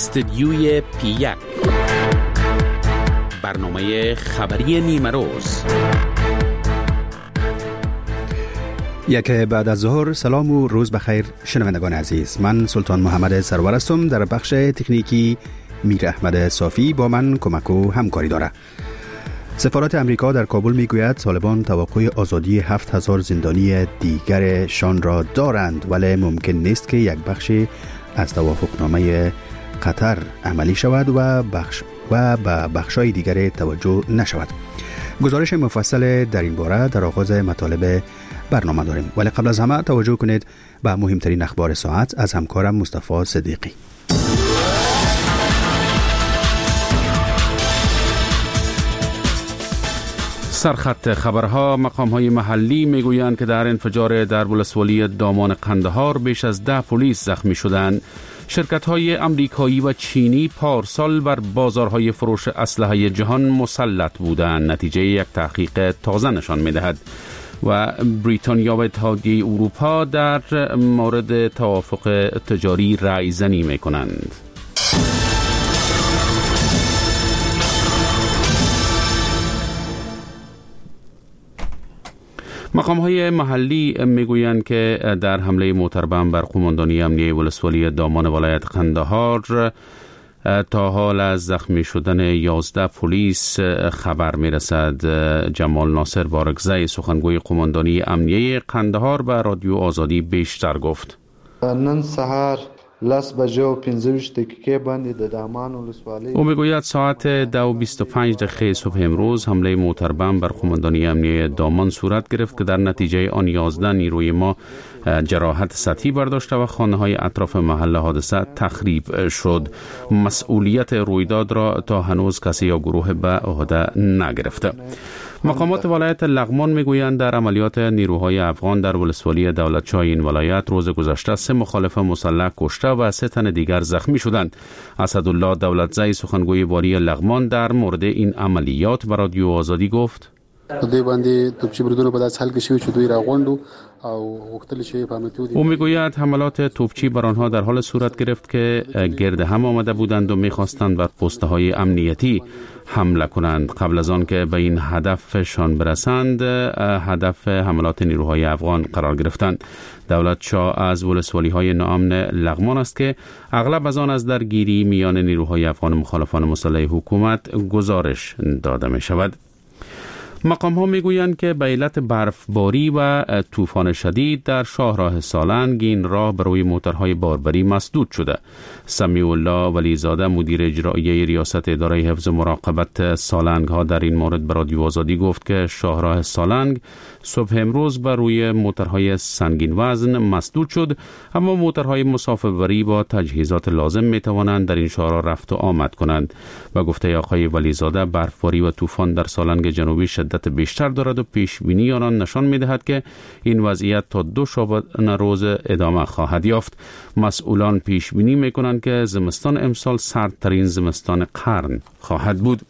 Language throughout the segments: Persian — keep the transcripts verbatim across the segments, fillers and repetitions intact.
استدیوی پی یک، برنامه خبری نیمه روز. یک بعد از ظهر. سلام و روز بخیر شنوندگان عزیز. من سلطان محمد سرور هستم. در بخش تکنیکی میر احمد صافی با من کمک و همکاری داره. سفارت امریکا در کابل میگوید طالبان توقع آزادی هفت هزار زندانی دیگرشان را دارند، ولی ممکن نیست که یک بخش از توافقنامه قطر عملی شود و بخش و به بخشای دیگر توجه نشود. گزارش مفصل در این باره در آغاز مطالب برنامه داریم، ولی قبل از همه توجه کنید به مهمترین اخبار ساعت از همکارم مصطفی صدیقی. سرخط خبرها. مقام‌های محلی میگویند که در انفجار در ولسوالی دامان قندهار بیش از ده پلیس زخمی شدند. شرکت‌های آمریکایی و چینی پارسال بر بازارهای فروش اسلحه جهان مسلط بودند، نتیجه یک تحقیق تازه نشان می‌دهد. و بریتانیا و اتحادیه اروپا در مورد توافق تجاری رأی زنی می‌کنند. مقام‌های محلی میگویند که در حمله موتر بم بر قماندانی امنیه ولسوالی دامان ولایت قندهار تا حال از زخمی شدن یازده پلیس خبر میرسد. جمال ناصر بارگزی سخنگوی قماندانی امنیه قندهار به رادیو آزادی بیشتر گفت. نن سحر لس بجه و پنځه دقیقه باندې د دامان ولسوالی او میگوید ساعت دو و بیست و پنج دقیقه صبح امروز حمله موتر بم بر قماندانی امنیه دامان صورت گرفت که در نتیجه آن یازده نیروی ما جراحت سطحی برداشته و خانه‌های اطراف محل حادثه تخریب شد. مسئولیت رویداد را تا هنوز کسی یا گروه به عهده نگرفته. مقامات ولایت لغمان میگویند در عملیات نیروهای افغان در ولسوالی دولتشاه این ولایت روز گذشته سه مخالف مسلح کشته و سه تن دیگر زخمی شدند. اسدالله دولتزی سخنگوی والی لغمان در مورد این عملیات به رادیو آزادی گفت: دوی باندې توپچی بریدونه په داس حال کې شوی چې دوی راغونډو او وختل شي فهمتو دي. او میگوید حملات توپچی بر آنها در حال صورت گرفت که گرد هم آمده بودند و میخواستند بر پست‌های امنیتی حمله کنند. قبل از آن که به این هدفشان برسند هدف حملات نیروهای افغان قرار گرفتند. دولتشاه از ولسوالی‌های ناامن لغمان است که اغلب از آن از درگیری میان نیروهای افغان مخالفان مسلح حکومت گزارش داده می شود. مقام ها می گویند که به علت برفباری و طوفان شدید در شاهراه سالنگ این راه بروی موترهای باربری مسدود شده. سمیع الله ولیزاده مدیر اجرایی ریاست اداره حفظ و مراقبت سالنگ ها در این مورد به رادیو آزادی گفت که شاهراه سالنگ صبح امروز بر روی موترهای سنگین وزن مسدود شد، اما موترهای مسافربری با تجهیزات لازم می توانند در این شاهراه رفت و آمد کنند. و گفته آقای ولیزاده برفباری و طوفان در سالنگ جنوبی شدت بیشتر دارد و پیش بینی آن نشان می دهد که این وضعیت تا دو شبانه روز ادامه خواهد یافت. مسئولان پیش بینی می کنند که زمستان امسال سردترین زمستان قرن خواهد بود.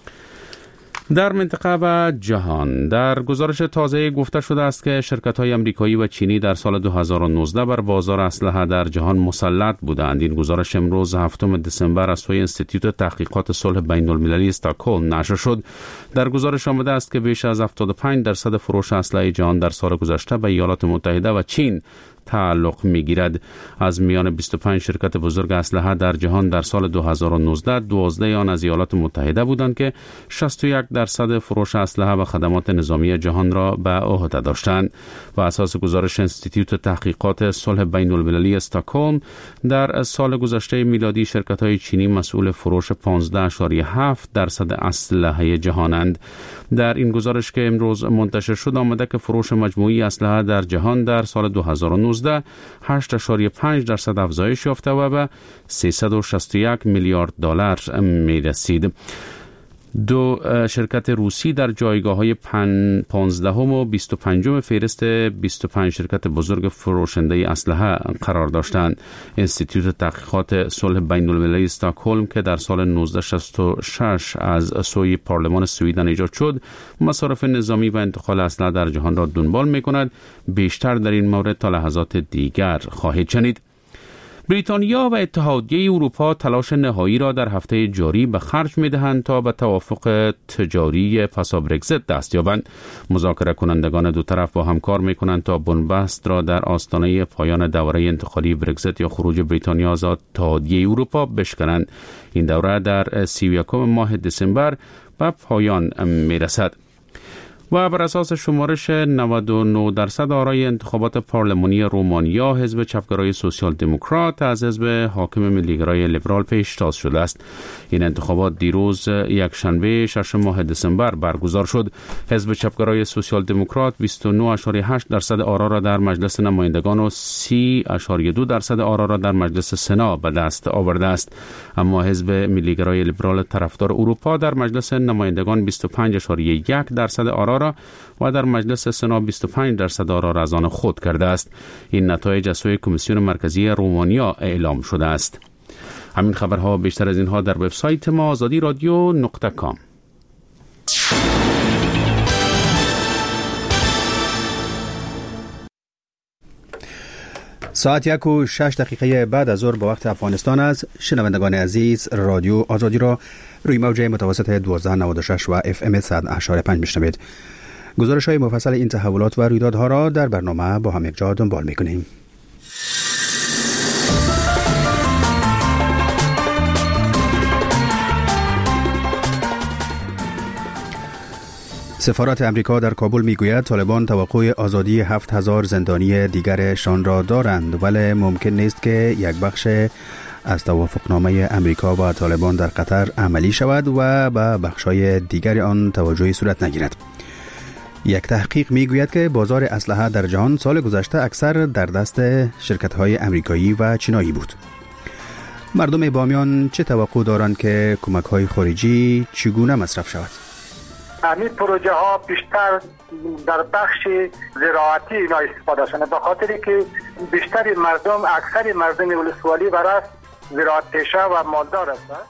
در منطقه و جهان در گزارش تازه گفته شده است که شرکت‌های آمریکایی و چینی در سال دو هزار و نوزده بر بازار اسلحه در جهان مسلط بودند. این گزارش امروز هفتم دسامبر از سوی انستیتوت تحقیقات صلح بین‌المللی استکهلم نشر شد. در گزارش آمده است که بیش از هفتاد و پنج درصد فروش اسلحه جهان در سال گذشته به ایالات متحده و چین تعلق می‌گیرد. از میان بیست و پنج شرکت بزرگ اسلحه در جهان در سال دو هزار و نوزده دوازده آن از ایالات متحده بودند که شصت و یک درصد فروش اسلحه و خدمات نظامی جهان را به عهده داشتند. و اساس گزارش انستیتوت تحقیقات صلح بین‌المللی استکهلم در سال گذشته میلادی شرکت‌های چینی مسئول فروش پانزده ممیز هفت درصد اسلحه جهانند. در این گزارش که امروز منتشر شد آمده که فروش مجموعی اسلحه در جهان در سال دو هزار و نوزده هشت ممیز پنج درصد افزایش یافته و به سیصد و شصت و یک میلیارد دلار می رسید. دو شرکت روسی در جایگاه‌های پانزدهم و بیست و پنجم فهرست بیست و پنج شرکت بزرگ فروشنده اسلحه قرار داشتند. انستیتوت تحقیقات صلح بین‌المللی استکهلم که در سال نوزده شصت و شش از سوی پارلمان سوئیدن ایجاد شد، مصارف نظامی و انتقال اسلحه در جهان را دنبال می‌کند. بیشتر در این مورد تا لحظات دیگر خواهید شنید. بریتانیا و اتحادیه اروپا تلاش نهایی را در هفته جاری به خرج می‌دهند تا به توافق تجاری پسا برگزیت دست یابند. مذاکره کنندگان دو طرف با هم کار می‌کنند تا بنبست را در آستانه پایان دوره انتقالی برگزیت یا خروج بریتانیا از اتحادیه اروپا بشکنند. این دوره در سی و یکم ماه دسامبر به پایان می‌رسد. و بر اساس شمارش نود و نه درصد آرای انتخابات پارلمانی رومانیا، حزب چپگرای سوسیال دموکرات از حزب حاکم ملیگرای لیبرال پیشتاز شده است. این انتخابات دیروز یک شنبه ششم ماه دسامبر برگزار شد. حزب چپگرای سوسیال دموکرات بیست و نه ممیز هشت درصد آرا را در مجلس نمایندگان و سی ممیز دو درصد آرا را در مجلس سنا به دست آورده است. اما حزب ملیگرای لیبرال طرفدار اروپا در مجلس نمایندگان بیست و پنج ممیز یک درصد آرا را و در مجلس سنا بیست و پنج درصد آرا را از آن خود کرده است. این نتایج از سوی کمیسیون مرکزی رومانیا اعلام شده است. همین خبرها بیشتر از اینها در وبسایت ما آزادی رادیو نقطه کام. ساعت یک و شش دقیقه بعد از ظهر به وقت افغانستان است. شنوندگان عزیز، رادیو آزادی را روی موج متوسط دوازده نود و شش و اف ام صد و پنج میشنوید. گزارش های مفصل این تحولات و رویدادها را در برنامه با هم یک جا دنبال میکنیم. سفارت امریکا در کابل میگوید طالبان توقع آزادی هفت هزار زندانی دیگرشان را دارند، ولی ممکن نیست که یک بخش از توافقنامه امریکا و طالبان در قطر عملی شود و به بخش‌های دیگر آن توجهی صورت نگیرد. یک تحقیق میگوید که بازار اسلحه در جهان سال گذشته اکثر در دست شرکت‌های امریکایی و چینایی بود. مردم بامیان چه توقع دارند که کمک‌های خارجی چگونه مصرف شود؟ همین پروژه ها بیشتر در بخش زراعتی اینا استفاده شده، به خاطری که بیشتر مردم اکثر مردم ولسوالی برای زراعت پیشه و مالدار هستند.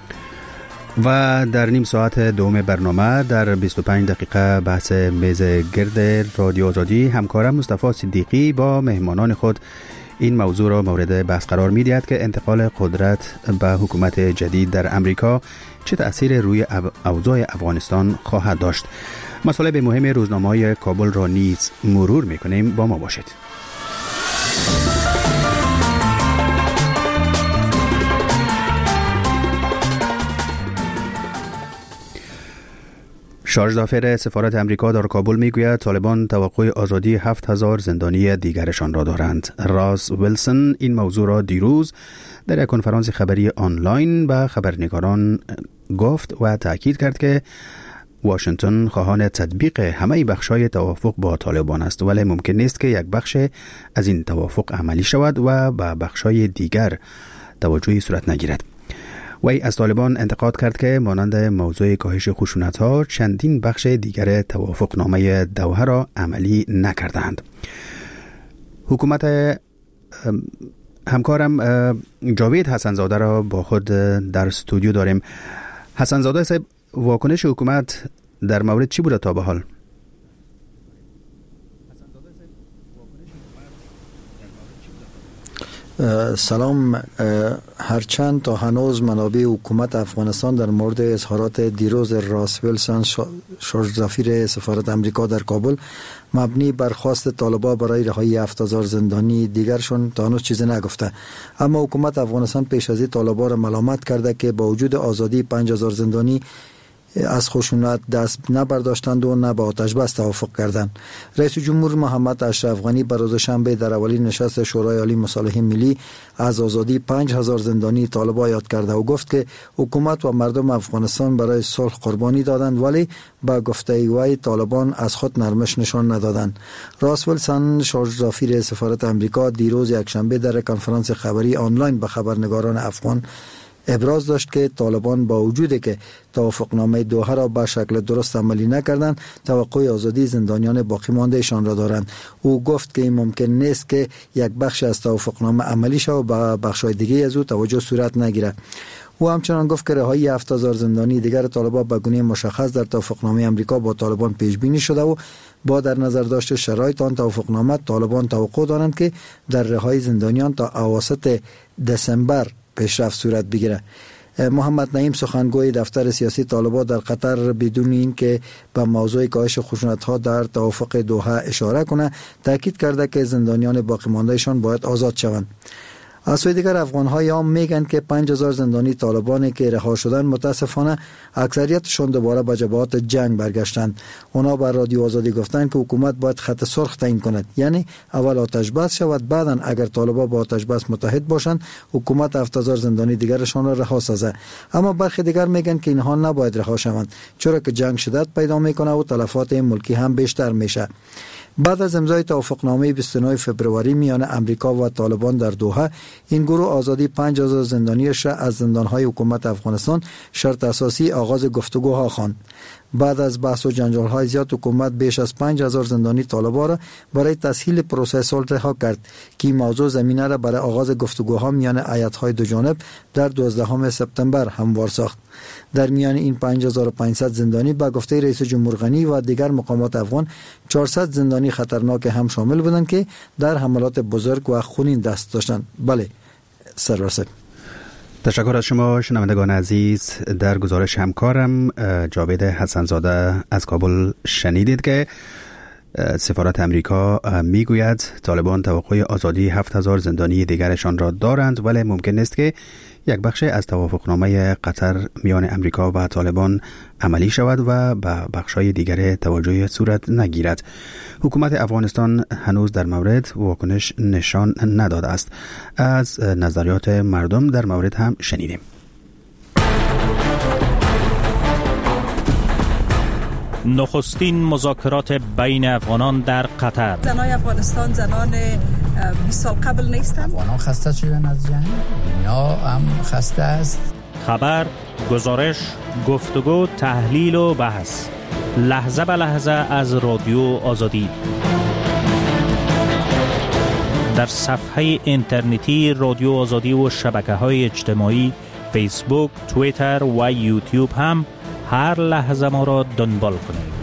و در نیم ساعت دوم برنامه در بیست و پنج دقیقه بحث میز گرد رادیو آزادی همکارم مصطفی صدیقی با مهمانان خود این موضوع را مورد بحث قرار می‌دهد که انتقال قدرت به حکومت جدید در امریکا چه تأثیر روی اوضاع افغانستان خواهد داشت. مطالب مهم روزنامه‌های کابل را نیز مرور می‌کنیم. با ما باشید. شارژ دافر سفارت امریکا در کابل میگوید طالبان توقع آزادی هفت هزار زندانی دیگرشان را دارند. راس ویلسون این موضوع را دیروز در یک کنفرانس خبری آنلاین به خبرنگاران گفت و تأکید کرد که واشنگتن خواهان تطبیق همه بخش‌های توافق با طالبان است، ولی ممکن نیست که یک بخش از این توافق عملی شود و به بخش‌های دیگر توجهی صورت نگیرد. وی از طالبان انتقاد کرد که مانند موضوع کاهش خشونت‌ها چندین بخش دیگر توافقنامه دوحه را عملی نکردند. حکومت همکارم جاوید حسنزاده را با خود در استودیو داریم. حسنزاده صاحب، واکنش حکومت در مورد چی بوده تا به حال؟ سلام. هرچند تا هنوز منابع حکومت افغانستان در مورد اظهارات دیروز راس ویلسون شارژ دافر سفارت امریکا در کابل مبنی بر خواست طالبان برای رهایی هفت هزار زندانی دیگرشون تا هنوز چیزی نگفته، اما حکومت افغانستان پیش از این طالبان را ملامت کرده که با وجود آزادی پنج هزار زندانی از خشونت دست نبرداشتند و نه با آتش بس توافق کردند. رئیس جمهور محمد اشرف غنی بر روز شنبه در اولین نشست شورای عالی مصالحه ملی از آزادی پنج هزار زندانی طالبان یاد کرده و گفت که حکومت و مردم افغانستان برای صلح قربانی دادند، ولی با گفته وی طالبان از خود نرمش نشان ندادند. راس ویلسون شارژ دافر سفارت امریکا دیروز یکشنبه در کنفرانس خبری آنلاین به خبرنگاران افغان ابراز داشت که طالبان با وجودی که توافقنامه دوحه را به شکل درست عملی نکردند، توقع آزادی زندانیان باقی مانده ایشان را دارند. او گفت که این ممکن نیست که یک بخش از توافقنامه عملی شود و به بخش‌های دیگه از او توجه صورت نگیرد. او همچنان گفت که رهایی هفت هزار زندانی دیگر طالبان به گونه مشخص در توافقنامه امریکا با طالبان پیش بینی شده و با در نظر داشت شرایط آن توافقنامه طالبان توقع دارند که در رهایی زندانیان تا اواسط دسامبر پیشرفت صورت بگیرد. محمد نعیم سخنگوی دفتر سیاسی طالبان در قطر بدون این که به موضوع کاهش خشونت‌ها در توافق دوحه اشاره کنه تاکید کرده که زندانیان باقی ماندهشان باید آزاد شوند. از سوی دیگر افغان‌های عام میگن که پنج هزار زندانی طالبانی که رها شدن متاسفانه اکثریتشون دوباره به جبهات جنگ برگشتند. اونا بر رادیو آزادی گفتند که حکومت باید خط سرخ تعیین کند، یعنی اول آتش بس شود، بعداً اگر طالبان با آتش بس متحد باشند حکومت هفت هزار زندانی دیگرشان را رها سازه. اما برخی دیگر میگن که اینها نباید رها شوند چرا که جنگ شدت پیدا میکنه و تلفات ملکی هم بیشتر میشه. بعد از امضای توافقنامه بیست و نه فوریه میان امریکا و طالبان در دوحه، این گروه آزادی پنج هزار زندانیش را از زندانهای حکومت افغانستان شرط اساسی آغاز گفتگوها خواند. بعد از بحث و جنجال‌های زیاد حکومت بیش از پنج هزار زندانی طالبان را برای تسهیل پروسه صلح رها کرد که موضوع زمینه را برای آغاز گفتگوها میان ایالت‌های دو جانب در دوازدهم سپتامبر هموار ساخت. در میان این پنج هزار و پانصد زندانی به گفته رئیس جمهور غنی و دیگر مقامات افغان چهارصد زندانی خطرناک هم شامل بودند که در حملات بزرگ و خونین دست داشتند. بله سرور صاحب. تشکر از شما شنوندگان عزیز. در گزارش همکارم جاوید حسنزاده از کابل شنیدید که سفارت امریکا میگوید طالبان توقع آزادی هفت هزار زندانی دیگرشان را دارند، ولی ممکن است که یک بخش از توافقنامه قطر میان امریکا و طالبان عملی شود و به بخش‌های دیگر توجه صورت نگیرد. حکومت افغانستان هنوز در مورد واکنش نشان نداده است. از نظریات مردم در مورد هم شنیدیم. نخستین مذاکرات بین افغانان در قطر. زنان افغانستان زنان بیست سال قبل نیستند. افغانان خسته شدن از جنگ، دنیا هم خسته است. خبر، گزارش، گفتگو، تحلیل و بحث لحظه به لحظه از رادیو آزادی در صفحه اینترنتی رادیو آزادی و شبکه‌های اجتماعی فیسبوک، توییتر و یوتیوب هم هر لحظه ما را دنبال کنید.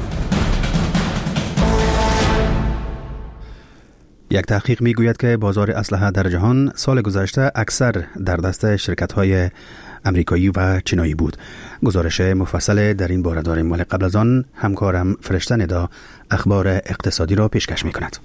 یک تحقیق میگوید که بازار اسلحه در جهان سال گذشته اکثر در دست شرکت‌های امریکایی و چینایی بود. گزارش مفصل در این باره داریم، ولی قبل از آن همکارم فرشته ندا اخبار اقتصادی را پیشکش می‌کند.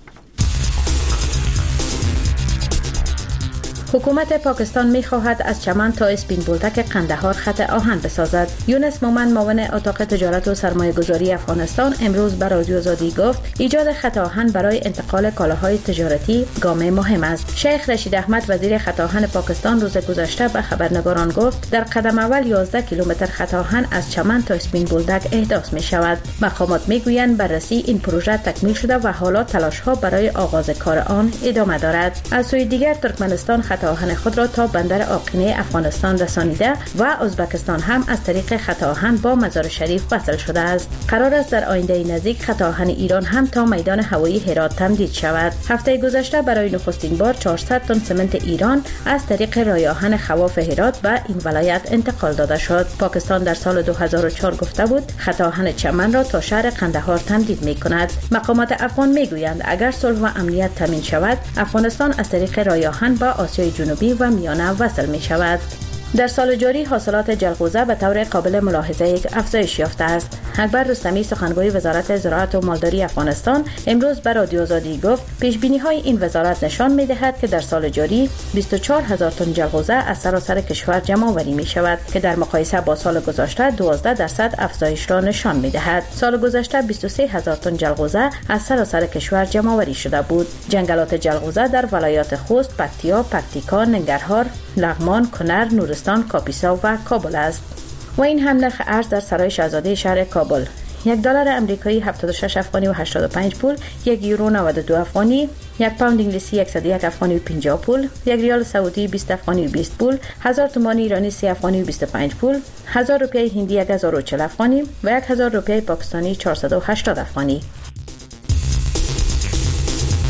حکومت پاکستان می‌خواهد از چمن تا اسپین بولدک قندهار خط آهن بسازد. یونس مومن معاون اتاق تجارت و سرمایه‌گذاری افغانستان امروز به رادیو آزادی گفت ایجاد خط آهن برای انتقال کالاهای تجارتی گام مهم است. شیخ رشید احمد وزیر خط آهن پاکستان روز گذشته به خبرنگاران گفت در قدم اول یازده کیلومتر خط آهن از چمن تا اسپین بولدک احداث می‌شود. مقامات می‌گویند بررسی این پروژه تکمیل شده و حالا تلاش‌ها برای آغاز کار آن ادامه دارد. از سوی دیگر ترکمنستان خط آهن خود را تا بندر آقینه افغانستان رسانیده و ازبکستان هم از طریق خط آهن با مزار شریف وصل شده است. قرار است در آینده نزدیک خط آهن ایران هم تا میدان هوایی هرات تمدید شود. هفته گذشته برای نخستین بار چهارصد تن سمنت ایران از طریق راه آهن خواف هرات به این ولایت انتقال داده شد. پاکستان در سال دو هزار و چهار گفته بود خط آهن چمن را تا شهر قندهار تمدید می‌کند. مقامات افغان می‌گویند اگر صلح و امنیت تامین شود افغانستان از طریق راه آهن با آسیای جنوبی و میانه وصل می شود. در سال جاری حاصلات جلغوزه به طور قابل ملاحظه یک افزایش یافته است. اکبر رستمی سخنگوی وزارت زراعت و مالداری افغانستان امروز به رادیو آزادی گفت پیش‌بینی‌های این وزارت نشان می‌دهد که در سال جاری بیست و چهار هزار تن جلغوزه از سراسر کشور جمع‌آوری می‌شود که در مقایسه با سال گذشته دوازده درصد افزایش را نشان می‌دهد. سال گذشته بیست و سه هزار تن جلغوزه از سراسر کشور جمع‌آوری شده بود. جنگلات جلغوزه در ولایات خوست، پکتیا، پکتیکا، ننگرهار، لغمان، کنر، نورستان، کاپیسا و کابل است. و این هم نرخ ارز در سرای شاهزاده شهر کابل. یک دلار امریکایی هفتاد و شش افغانی و هشتاد و پنج پول، یک یورو نود و دو افغانی، یک پوند انگلیسی صد و یک افغانی و پنجاه پول، یک ریال سعودی بیست افغانی و بیست پول، هزار تومان ایرانی سه افغانی و بیست و پنج پول، هزار روپیه هندی یک هزار و چهل افغانی و یک هزار روپیه پاکستانی چهارصد و هشتاد افغانی.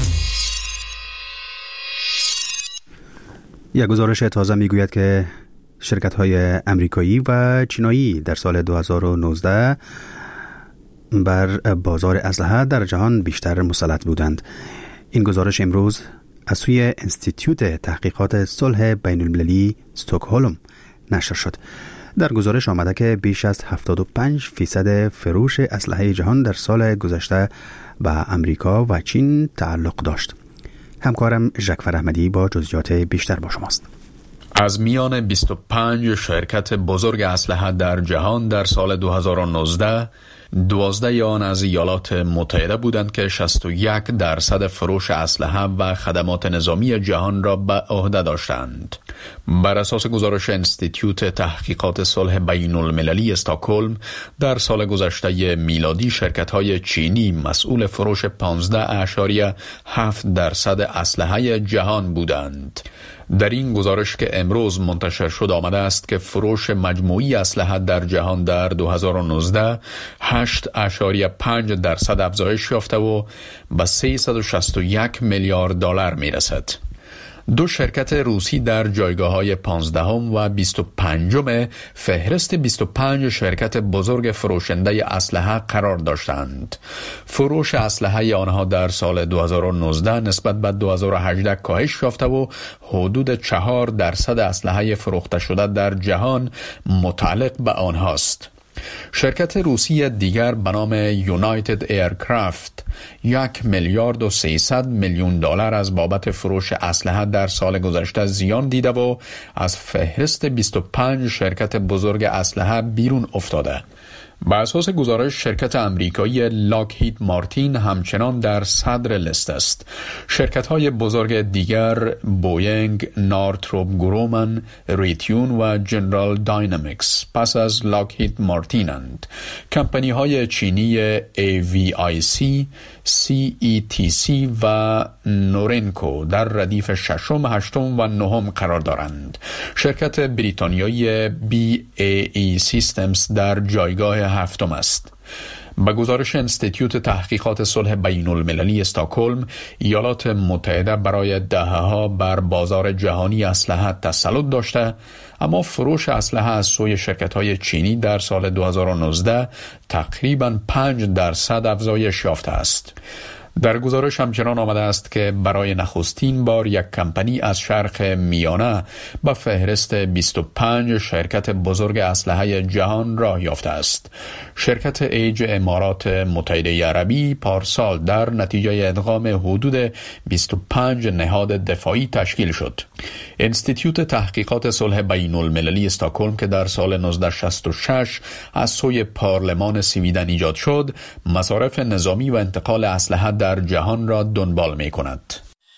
یک گزارش تازه میگوید که شرکت‌های امریکایی و چینایی در سال دو هزار و نوزده بر بازار اسلحه در جهان بیشتر مسلط بودند. این گزارش امروز از سوی انستیتیوت تحقیقات صلح بین المللی استکهلم نشر شد. در گزارش آمده که بیش از هفتاد و پنج فیصد فروش اسلحه جهان در سال گذشته به امریکا و چین تعلق داشت. همکارم ژکفر احمدی با جزئیات بیشتر با شماست. از میان بیست و پنج شرکت بزرگ اسلحه در جهان در سال دو هزار و نوزده، دوازده آن از ایالات متحده بودند که شصت و یک درصد فروش اسلحه و خدمات نظامی جهان را به عهده داشتند. بر اساس گزارش انستیتیوت تحقیقات صلح بین المللی استکهلم، در سال گذشته میلادی شرکت‌های چینی مسئول فروش پانزده اشاریه هفت درصد اسلحه جهان بودند. در این گزارش که امروز منتشر شد آمده است که فروش مجموعی اسلحه در جهان در دو هزار و نوزده هشت اشاریه پنج درصد افزایش یافته و به سیصد و شصت و یک میلیارد دلار میرسد. دو شرکت روسی در جایگاه‌های پانزدهم و بیست و پنجم فهرست بیست و پنج شرکت بزرگ فروشنده اسلحه قرار داشتند. فروش اسلحه آنها در سال دو هزار و نوزده نسبت به دو هزار و هجده کاهش یافته و حدود چهار درصد اسلحه فروخته شده در جهان متعلق به آنهاست. شرکت روسی دیگر به نام یونایتد ایرکرافت یک میلیارد و سیصد میلیون دلار از بابت فروش اسلحه در سال گذشته زیان دیده و از فهرست بیست و پنج شرکت بزرگ اسلحه بیرون افتاده. به اساس گزارش شرکت امریکایی لاکهید مارتین همچنان در صدر لیست است. شرکت‌های بزرگ دیگر بوینگ، نارتروپ گرومن، ریتیون و جنرال داینامیکس پس از لاکهید مارتینند. کمپانی‌های چینی ای وی آی سی، سی ای تی سی و نورنکو در ردیف ششم، هشتم و نهم قرار دارند. شرکت بریتانیایی بی ای ای سیستمز در جایگاه هفتم است. با گزارش انستیتیوت تحقیقات صلح بین المللی استکهلم، ایالات متحده برای دهه‌ها بر بازار جهانی اسلحه تسلط داشته، اما فروش اسلحه از سوی شرکت‌های چینی در سال دو هزار و نوزده تقریباً پنج درصد افزایش یافته است. در گزارش همچنان آمده است که برای نخستین بار یک کمپانی از شرق میانه به فهرست بیست و پنج شرکت بزرگ اسلحه جهان راه یافته است. شرکت ایج امارات متحده عربی پارسال در نتیجه ادغام حدود بیست و پنج نهاد دفاعی تشکیل شد. انستیتیوت تحقیقات صلح بین المللی استکهلم که در سال نوزده شصت و شش از سوی پارلمان سویدن ایجاد شد، مصارف نظامی و انتقال اسلحه در جهان را دنبال می کند.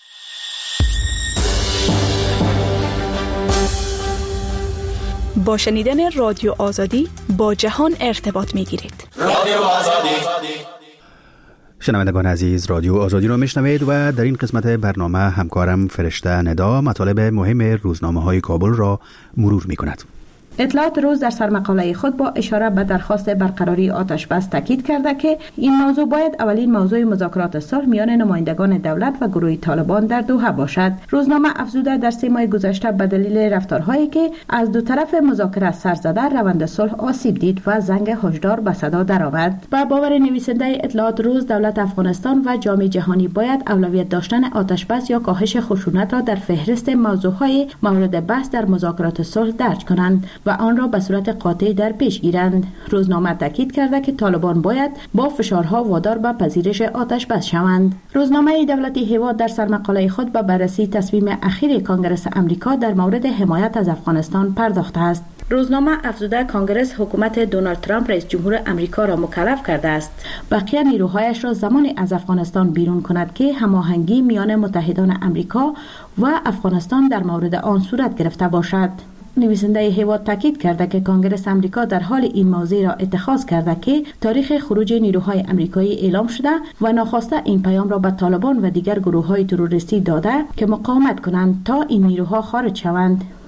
با شنیدن رادیو آزادی با جهان ارتباط می گیرید. رادیو آزادی. شنوندگان عزیز، رادیو آزادی رو میشنوید و در این قسمت برنامه همکارم فرشته ندا مطالب مهم روزنامه‌های کابل را مرور می کند. اطلاعات روز در سرمقاله خود با اشاره به درخواست برقراری آتش بس تاکید کرده که این موضوع باید اولین موضوع مذاکرات صلح میان نمایندگان دولت و گروه طالبان در دوحه باشد. روزنامه افزوده در سه ماه گذشته به دلیل رفتارهایی که از دو طرف مذاکره سر زده روند صلح آسیب دید و زنگ هشدار به صدا درآورد. با باور نویسنده اطلاعات روز، دولت افغانستان و جامعه جهانی باید اولویت داشتن آتش بس یا کاهش خشونت را در فهرست موضوعهای مورد بحث در مذاکرات صلح درج کنند و آن را به صورت قاطع در پیش گیرند. روزنامه تاکید کرده که طالبان باید با فشارها وادار به پذیرش آتش بس شوند. روزنامه دولتی هیواد در سرمقاله خود به بررسی تصمیم اخیر کانگرس امریکا در مورد حمایت از افغانستان پرداخته است. روزنامه افزوده کانگرس حکومت دونالد ترامپ رئیس جمهور امریکا را مکلف کرده است بقیه نیروهایش را زمانی از افغانستان بیرون کند که هماهنگی میان متحدان امریکا و افغانستان در مورد آن صورت گرفته باشد. نویسنده هیواد تاکید کرده که کانگرس امریکا در حال این موضوع را اتخاذ کرده که تاریخ خروج نیروهای امریکایی اعلام شده و ناخواسته این پیام را به طالبان و دیگر گروه‌های تروریستی داده که مقاومت کنند تا این نیروها خارج شوند.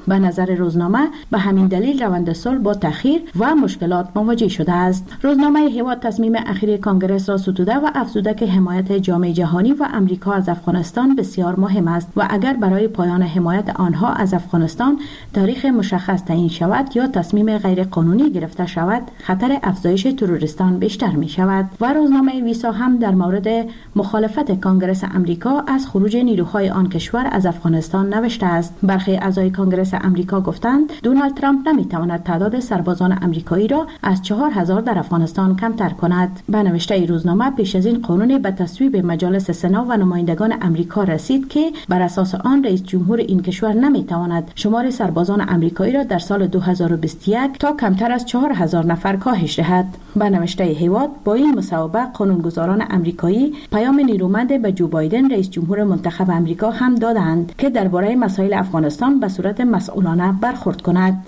به نظر روزنامه به همین دلیل روند صلح با تأخیر و مشکلات مواجه شده است. روزنامه هیواد تصمیم اخیر کنگره را ستوده و افزوده که حمایت جامعه جهانی و امریکا از افغانستان بسیار مهم است و اگر برای پایان حمایت آنها از افغانستان تاریخ مشخص تعیین شود یا تصمیم غیر قانونی گرفته شود، خطر افزایش تروریستان بیشتر می شود. و روزنامه ویسا هم در مورد مخالفت کنگره امریکا از خروج نیروهای آن کشور از افغانستان نوشته است. برخی اعضای کنگره امریکا گفتند دونالد ترامپ نمی تواند تعداد سربازان امریکایی را از چهار هزار در افغانستان کمتر کند. به نوشته روزنامه پیش از این قانون به تصویب مجالس سنا و نمایندگان امریکا رسید که بر اساس آن رئیس جمهور این کشور نمی تواند شمار سربازان امریکایی را در سال دو هزار و بیست و یک تا کمتر از چهار هزار نفر کاهش دهد. به نوشته هیواد با این مصوبه قانونگذاران امریکایی پیام نیرومند به جو بایدن رئیس جمهور منتخب امریکا هم دادند که درباره مسائل افغانستان به صورت مسئولانه برخورد کند.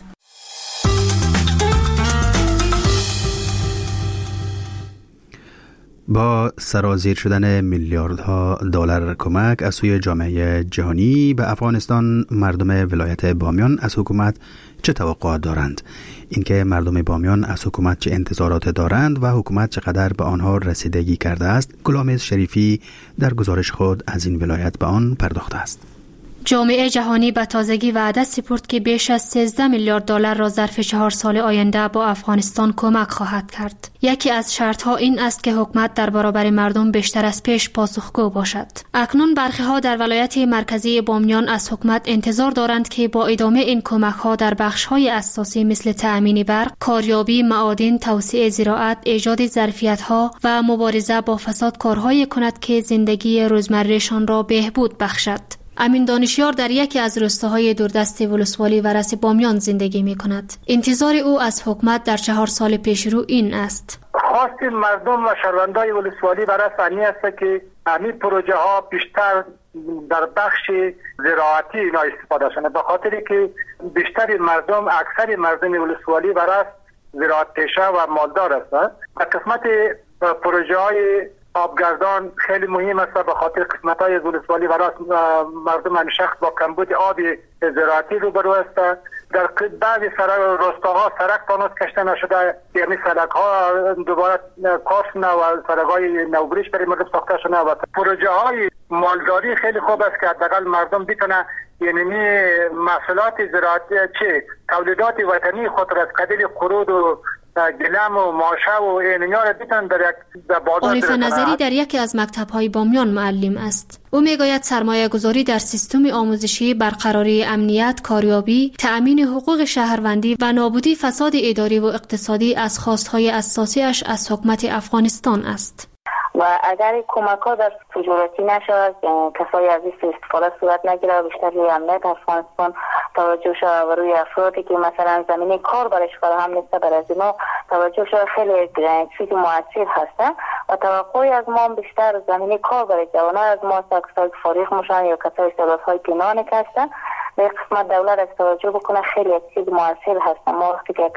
با سرازیر شدن میلیاردها دلار کمک از سوی جامعه جهانی به افغانستان، مردم ولایت بامیان از حکومت چه توقعات دارند؟ اینکه مردم بامیان از حکومت چه انتظارات دارند و حکومت چقدر به آنها رسیدگی کرده است، غلام شریفی در گزارش خود از این ولایت به آن پرداخته است. جامعه جهانی به تازگی وعده سپرد که بیش از سیزده میلیارد دلار را ظرف چهار سال آینده با افغانستان کمک خواهد کرد. یکی از شرطها این است که حکومت در برابر مردم بیشتر از پیش پاسخگو باشد. اکنون برخی‌ها در ولایت مرکزی بامیان از حکومت انتظار دارند که با ادامه این کمک‌ها در بخش‌های اساسی مثل تأمین برق، کاریابی معادن، توسعه زراعت، ایجاد ظرفیت‌ها و مبارزه با فساد کارهایی کند که زندگی روزمره‌شان را بهبود بخشد. امین دانشیار در یکی از روستاهای دوردست ولسوالی ورس بامیان زندگی می کند. انتظار او از حکومت در چهار سال پیش رو این است: خواست مردم و شهروندان ولسوالی ورس انی است که همین پروژه ها بیشتر در بخش زراعتی اینا استفاده شده، به خاطری که بیشتر مردم، اکثر مردم ولسوالی ورس زراعت پیشه و مالدار هستند. و قسمت پروژه های آبگردان خیلی مهم است به خاطر قسمت های ولسوالی و راست مردم همیشه با کمبود آب زراعتی روبرو است. در بعضی روستاها سرک تانوس کشته نشده، یعنی سرک ها دوباره کار شده و سرک های نوبریش برای مردم ساخته شده و پروژه های مالداری خیلی خوب است که حداقل مردم بتونه یعنی محصولات زراعتی چه تولیدات وطنی خود را از قبیل قرود و گلم و ماشه و اینیا را بیتن در یک بازار. عارف نظری در یکی از مکتب‌های بامیان معلم است. او میگوید سرمایه گذاری در سیستم آموزشی، برقراری امنیت، کاریابی، تأمین حقوق شهروندی و نابودی فساد اداری و اقتصادی از خواستهای اساسیش از حکومت افغانستان است. و اگر کمک ها در تجارتی نشود، کسای از این استفاده صورت نگیره و بیشتر روی امنیت افغانستان توجه شود و روی افرادی که مثلا زمینه کار برش فراهم نیست بر از اینا توجه شود، خیلی چیز موثر هست و توقعی از ما بیشتر زمینه کار برای جوانان از ما کسای فارغ میشن یا کسای استعدادهای پنهان هستن. به قسمت دولت از توجه بکنه خیلی چیز موثر هست. ما وقتی که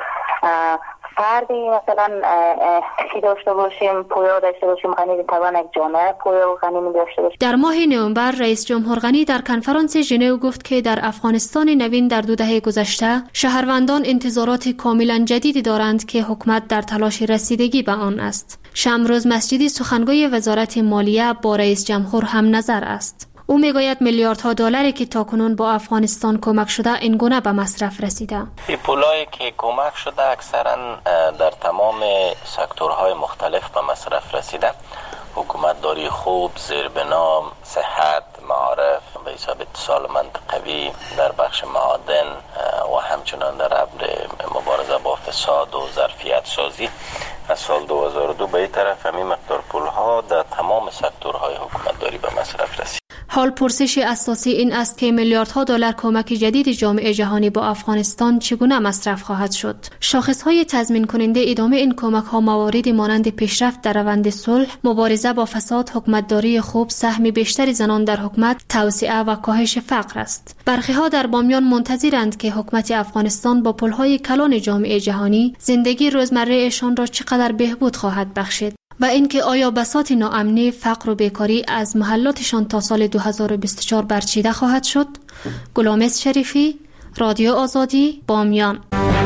فردی مثلا چی داشته باشیم، پویا داشته باشیم، غنی توان یک جامعه پویا و غنی داشته باشیم. در ماه نوامبر رئیس جمهور غنی در کنفرانس ژنو گفت که در افغانستان نوین در دو دهه گذشته شهروندان انتظارات کاملا جدیدی دارند که حکومت در تلاش رسیدگی به آن است. شمروز مسجدی سخنگوی وزارت مالیه با رئیس جمهور هم نظر است. او میگوید میلیاردها دلاری که تاکنون با افغانستان کمک شده این گونه به مصرف رسیده. این پولایی که کمک شده اکثرا در تمام سکتورهای مختلف به مصرف رسیده. حکومت داری خوب، زیربنا، صحت، معارف، به حساب اتصال منطقوی در بخش معادن و همچنان در ابر مبارزه با فساد و ظرفیت سازی از سال دو هزار و دو به این طرف همین مقدار پولها در تمام سکتورهای حکومت داری به مصرف رسید. حال پرسش اساسی این است که میلیاردها دلار کمک جدید جامعه جهانی با افغانستان چگونه مصرف خواهد شد. شاخصهای تضمین کننده ادامه این کمک ها مواردی مانند پیشرفت در روند صلح، مبارزه با فساد، حکومتداری خوب، سهم بیشتر زنان در حکومت، توسعه و کاهش فقر است. برخی ها در بامیان منتظرند که حکومت افغانستان با پلهای کلان جامعه جهانی زندگی روزمره‌شان را چقدر بهبود خواهد بخشید و اینکه آیا بساط ناامنی، فقر و بیکاری از محلاتشان تا سال دو هزار و بیست و چهار برچیده خواهد شد. غلام شریفی، رادیو آزادی بامیان.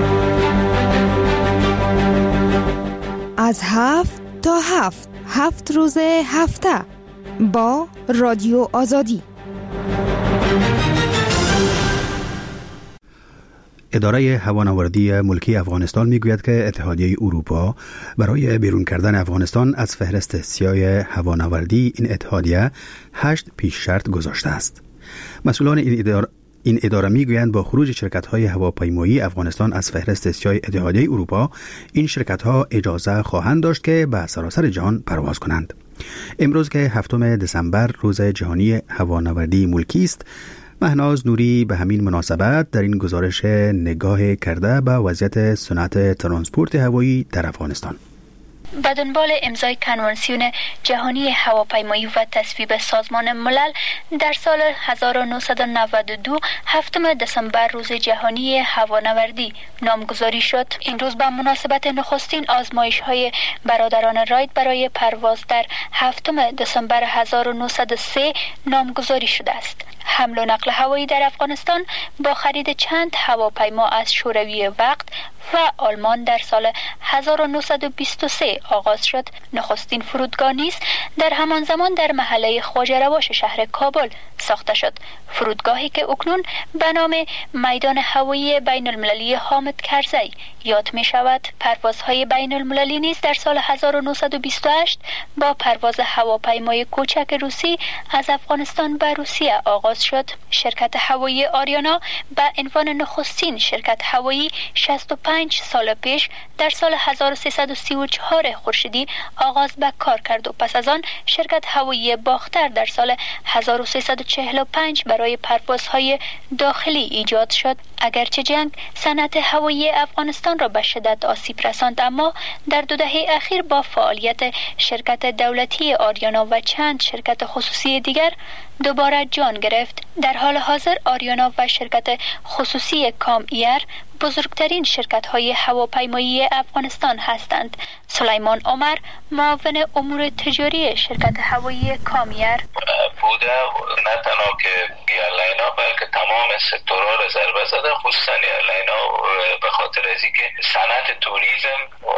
از هفت تا هفت هفت روز هفته با رادیو آزادی. اداره هوانوردی ملکی افغانستان میگوید که اتحادیه اروپا برای بیرون کردن افغانستان از فهرست سیاه هوانوردی این اتحادیه هشت پیش شرط گذاشته است. مسئولان این اداره این اداره میگویند با خروج شرکت‌های هواپیمایی افغانستان از فهرست سیاه اتحادیه اروپا، این شرکت‌ها اجازه خواهند داشت که به سراسر جهان پرواز کنند. امروز که هفتم دسامبر روز جهانی هوانوردی ملکی است، مهناز نوری به همین مناسبت در این گزارش نگاه کرده به وضعیت صنعت ترانسپورت هوایی در افغانستان. به دنبال امضای کنوانسیون جهانی هواپیمایی و تصویب سازمان ملل در سال هزار و نهصد و نود و دو هفتم دسامبر روز جهانی هوانوردی نامگذاری شد. این روز به مناسبت نخستین آزمایش‌های برادران رایت برای پرواز در هفتم دسامبر هزار و نهصد و سه نامگذاری شده است. حمل و نقل هوایی در افغانستان با خرید چند هواپیما از شوروی وقت و آلمان در سال هزار و نهصد و بیست و سه آغاز شد. نخستین فرودگاه نیز در همان زمان در محله خواجه رواش شهر کابل ساخته شد. فرودگاهی که اکنون به نام میدان هوایی بین المللی حامد کرزی یاد می شود. پروازهای بین المللی نیز در سال هزار و نهصد و بیست و هشت با پرواز هواپیمای کوچک روسی از افغانستان به روسیه آغاز شد. شرکت هوایی آریانا به عنوان نخستین شرکت هوایی شصت و پنج سال پیش در سال هزار و سیصد و سی و چهار خورشیدی آغاز به کار کرد و پس از آن شرکت هوایی باختر در سال هزار و سیصد و چهل و پنج برای پروازهای داخلی ایجاد شد. اگرچه جنگ صنعت هوایی افغانستان را به شدت آسیب رساند، اما در دو دهه اخیر با فعالیت شرکت دولتی آریانا و چند شرکت خصوصی دیگر دوباره جان گرفت. در حال حاضر آریانا و شرکت خصوصی کام ایر بزرگترین شرکت‌های هواپیمایی افغانستان هستند. سلیمان عمر، معاون امور تجاری شرکت هوایی کام ایر، بوده نه تنها که ایرلینا بلکه تمام سکتورها را ضربه زده، خصوصا ایرلینا به خاطر از اینکه صنعت توریسم و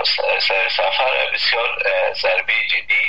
سفر بسیار ضربه جدی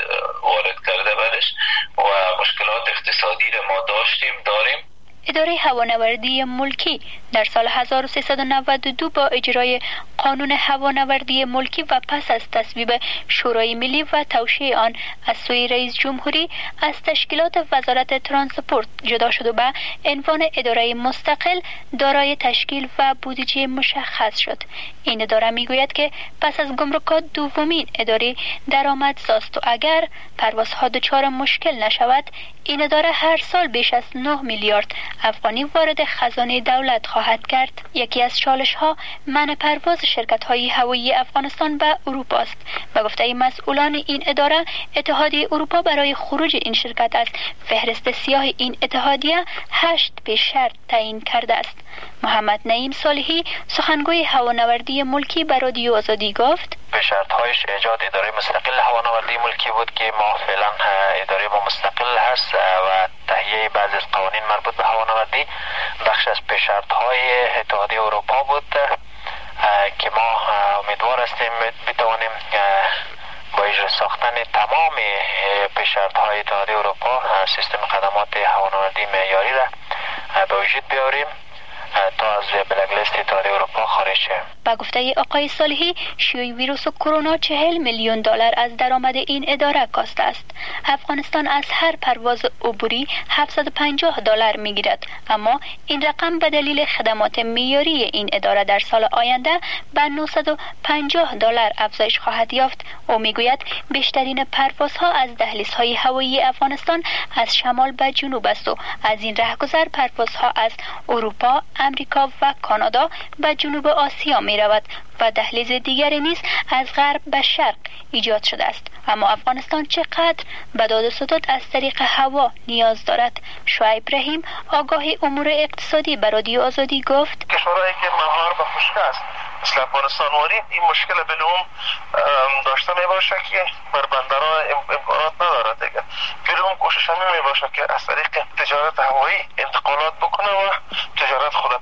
وارد کرده برش و مشکلات اقتصادی را ما داشتیم داریم. اداره هوانوردی ملکی در سال هزار و سیصد و نود و دو با اجرای قانون هوانوردی ملکی و پس از تصویب شورای ملی و توشیح آن از سوی رئیس جمهوری از تشکیلات وزارت ترانسپورت جدا شد و به عنوان اداره مستقل دارای تشکیل و بودجه مشخص شد. این اداره میگوید که پس از گمرکات دومین اداره درآمدزاست و اگر پروازها دچار مشکل نشود، این اداره هر سال بیش از نه میلیارد افغانی وارد خزانه دولت خواهد کرد. یکی از چالش ها منع پرواز شرکت های هوایی افغانستان به اروپا است. به گفته مسئولان این اداره، اتحادیه اروپا برای خروج این شرکت از فهرست سیاه این اتحادیه هشت پیش شرط تعیین کرده است. محمد نعیم صالحی، سخنگوی هوانوردی ملکی، به رادیو آزادی گفت: به شرط‌هایش ایجاد اداره مستقل هوانوردی ملکی بود که ما فعلا اداره ما مستقل هست و تهیه بعضی از قوانین مربوط به هوانوردی بخش از به شرط‌های اتحادیه اروپا بود که ما امیدوار هستیم بتوانیم با اجرا ساختن تمام به شرط‌های اتحادیه اروپا سیستم خدمات هوانوردی معیاری را به وجود بیاریم تا از بلک لیست اتحادیه اروپا خارج شه. با گفته آقای صالحی، شیوع ویروس کرونا چهل میلیون دلار از درآمد این اداره کاسته است. افغانستان از هر پرواز عبوری هفتصد و پنجاه دلار میگیرد، اما این رقم به دلیل خدمات معیاری این اداره در سال آینده به نهصد و پنجاه دلار افزایش خواهد یافت. او میگوید بیشترین پروازها از دهلیزهای هوایی افغانستان از شمال به جنوب است و از این رهگذر پروازها از اروپا، امریکا و کانادا به جنوب آسیا می رود و دهلیز دیگری نیز از غرب به شرق ایجاد شده است. اما افغانستان چقدر به داد و ستد از طریق هوا نیاز دارد؟ شعیب رحیم، آگاه امور اقتصادی، به رادیو آزادی گفت: کشورهایی که مهار به خشک است مثل افغانستان وارد این مشکل بلوم داشته می باشه که بر بندرها امکانات ندارد دیگه. بلوم کوشش همی می باشه که از طریق تجارت هوایی انتقالات بکنه و تجارت خود پیش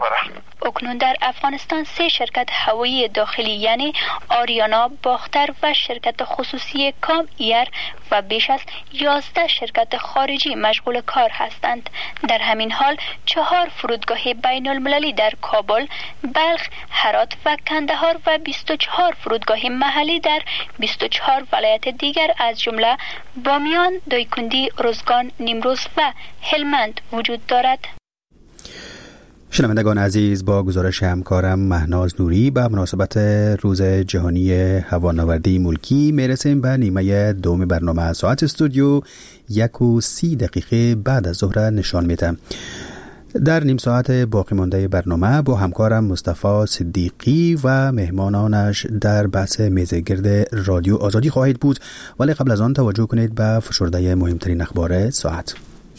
ببره. اکنون در افغانستان سه شرکت هوایی داخلی یعنی آریانا، باختر و شرکت خصوصی کام ایر و بیش از یازده شرکت خارجی مشغول کار هستند. در همین حال چهار فرودگاه بین المللی در کابل، بلخ، هرات و کندهار و بیست و چهار فرودگاه محلی در بیست و چهار ولایت دیگر از جمله بامیان، دایکندی، روزگان، نیمروز و هلمند وجود دارد. شنوندگان عزیز، با گزارش همکارم مهناز نوری به مناسبت روز جهانی هوانوردی ملکی میرسیم به نیمه دوم برنامه. ساعت استودیو یک و سی دقیقه بعد از ظهر نشان میده. در نیم ساعت باقی مانده برنامه با همکارم مصطفی صدیقی و مهمانانش در بحث میزگرد رادیو آزادی خواهید بود، ولی قبل از آن توجه کنید به فشرده مهمترین اخبار ساعت.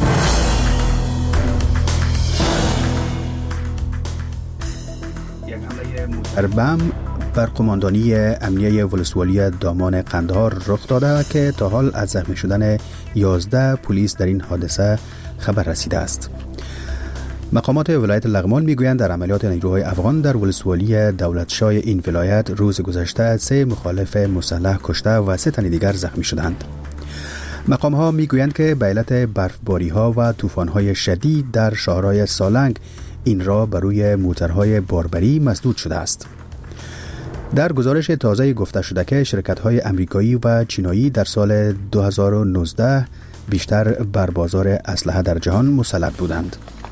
در بم بر قماندانی امنیه ولسوالی دامان قندهار رخ داده که تا حال از زخمی شدن یازده پلیس در این حادثه خبر رسیده است. مقامات ولایت لغمان میگویند در عملیات نیروهای افغان در ولسوالی دولتشاه این ولایت روز گذشته سه مخالف مسلح کشته و سه تن دیگر زخمی شدند. مقام ها میگویند که به علت برفباری ها و طوفان های شدید در شهرهای سالنگ این را بر روی موترهای باربری مسدود شده است. در گزارش تازه گفته شده که شرکت‌های امریکایی و چینایی در سال دو هزار و نوزده بیشتر بر بازار اسلحه در جهان مسلط بودند.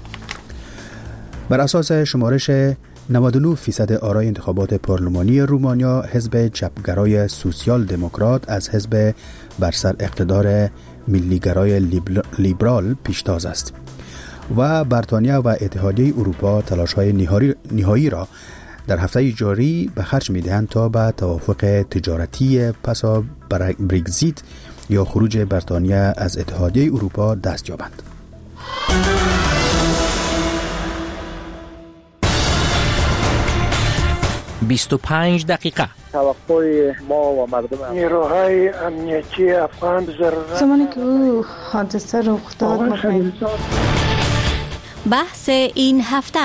بر اساس شمارش نود و نه درصد آرای انتخابات پارلمانی رومانیا، حزب چپگرای سوسیال دموکرات از حزب بر سر اقتدار ملیگرای لیبرال پیشتاز است و بریتانیا و اتحادیه اروپا تلاش‌های نهایی را در هفته جاری به خرج می‌دهند تا به توافق تجارتی پسا برگزیت یا خروج بریتانیا از اتحادیه اروپا دست یابند. بیست و پنج دقیقه توقع ما و مردم نیروهای امنیتی افغان ضرورت زمانی که او حادثه رخ داد بحث این هفته.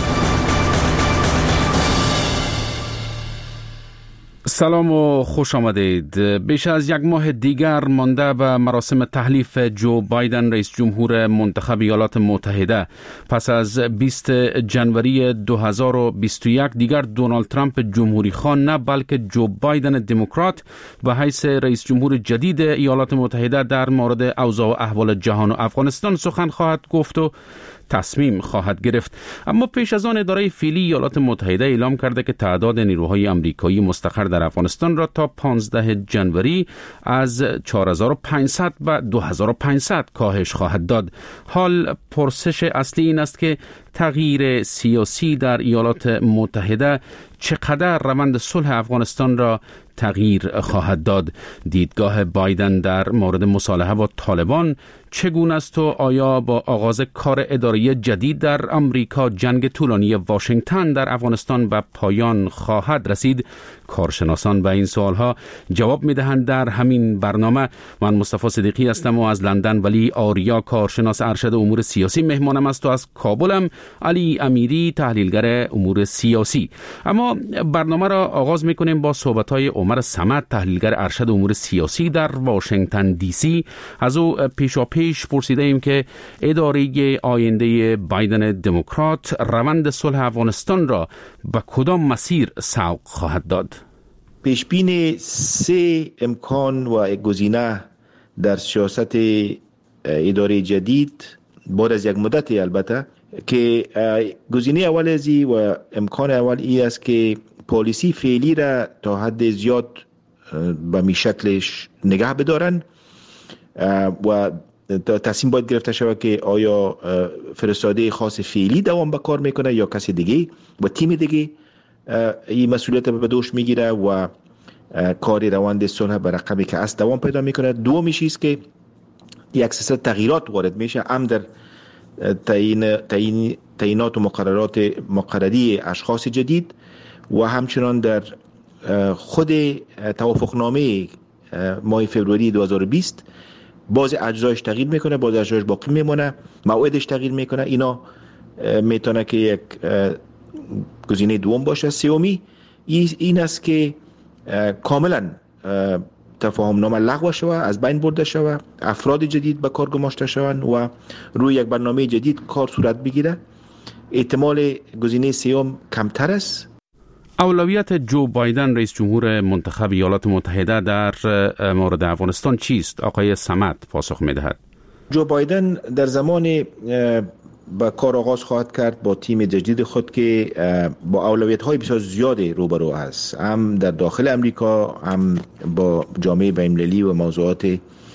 سلام و خوش آمدید. بیش از یک ماه دیگر مانده به مراسم تحلیف جو بایدن رئیس جمهور منتخب ایالات متحده. پس از بیست جنوری دو هزار و بیست و یک دیگر دونالد ترامپ جمهوری خواه نه بلکه جو بایدن دموکرات به حیث رئیس جمهور جدید ایالات متحده در مورد اوضاع و احوال جهان و افغانستان سخن خواهد گفت و تصمیم خواهد گرفت. اما پیش از آن اداره فعلی ایالات متحده اعلام کرده که تعداد نیروهای آمریکایی مستقر در افغانستان را تا پانزده جنوری از چهار هزار و پانصد به دو هزار و پانصد کاهش خواهد داد. حال پرسش اصلی این است که تغییر سیاسی در ایالات متحده چقدر روند صلح افغانستان را تغییر خواهد داد. دیدگاه بایدن در مورد مصالحه با طالبان چگونه است و آیا با آغاز کار اداری جدید در آمریکا جنگ طولانی واشنگتن در افغانستان به پایان خواهد رسید؟ کارشناسان به این سوالها جواب می‌دهند در همین برنامه. من مصطفی صدیقی هستم و از لندن ولی آریا کارشناس ارشد امور سیاسی مهمانم است و از کابلم علی امیری تحلیلگر امور سیاسی. اما برنامه را آغاز می‌کنیم با صحبت‌های عمر صمد تحلیلگر ارشد امور سیاسی در واشنگتن دی سی. از او پیشا پیش پرسیده ایم که اداره آینده بایدن دموکرات روند صلح افغانستان را به کدام مسیر سوق خواهد داد؟ پیشبین سه امکان و گزینه در سیاست اداره جدید بعد از یک مدت البته که گزینه اول ازی و امکان اول ای است که پالیسی فعلی را تا حد زیاد به می شکلش نگه بدارن و تصمیم باید گرفته شود که آیا فرستاده خاص فعلی دوام به کار میکنه یا کسی دیگه و تیم دیگه این مسئولیت به دوش میگیره و کاری روند صلح به رقمی که است دوام پیدا میکنه. دومیش است که یک سلسله تغییرات وارد میشه هم در تعیین تعیین تعیینات و مقررات مقرری اشخاص جدید و همچنان در خود توافقنامه ماه فوریه دو هزار و بیست باز اجزایش تغییر میکنه، باز اجزایش باقی میمونه، موعدش تغییر میکنه. اینا میتونه که یک گزینه دوم باشه. سومی این است که کاملا تفاهم نامه لغو شود، از بین برده شود، افراد جدید به کار گماشته شوند و روی یک برنامه جدید کار صورت بگیره. احتمال گزینه سوم کمتر است. اولویت جو بایدن رئیس جمهور منتخب ایالات متحده در مورد افغانستان چیست؟ آقای صمد پاسخ می‌دهد. جو بایدن در زمان با کار آغاز خواهد کرد با تیم جدید خود که با اولویت‌های بسیار زیادی روبرو است، هم در داخل امریکا، هم با جامعه بین‌المللی و موضوعات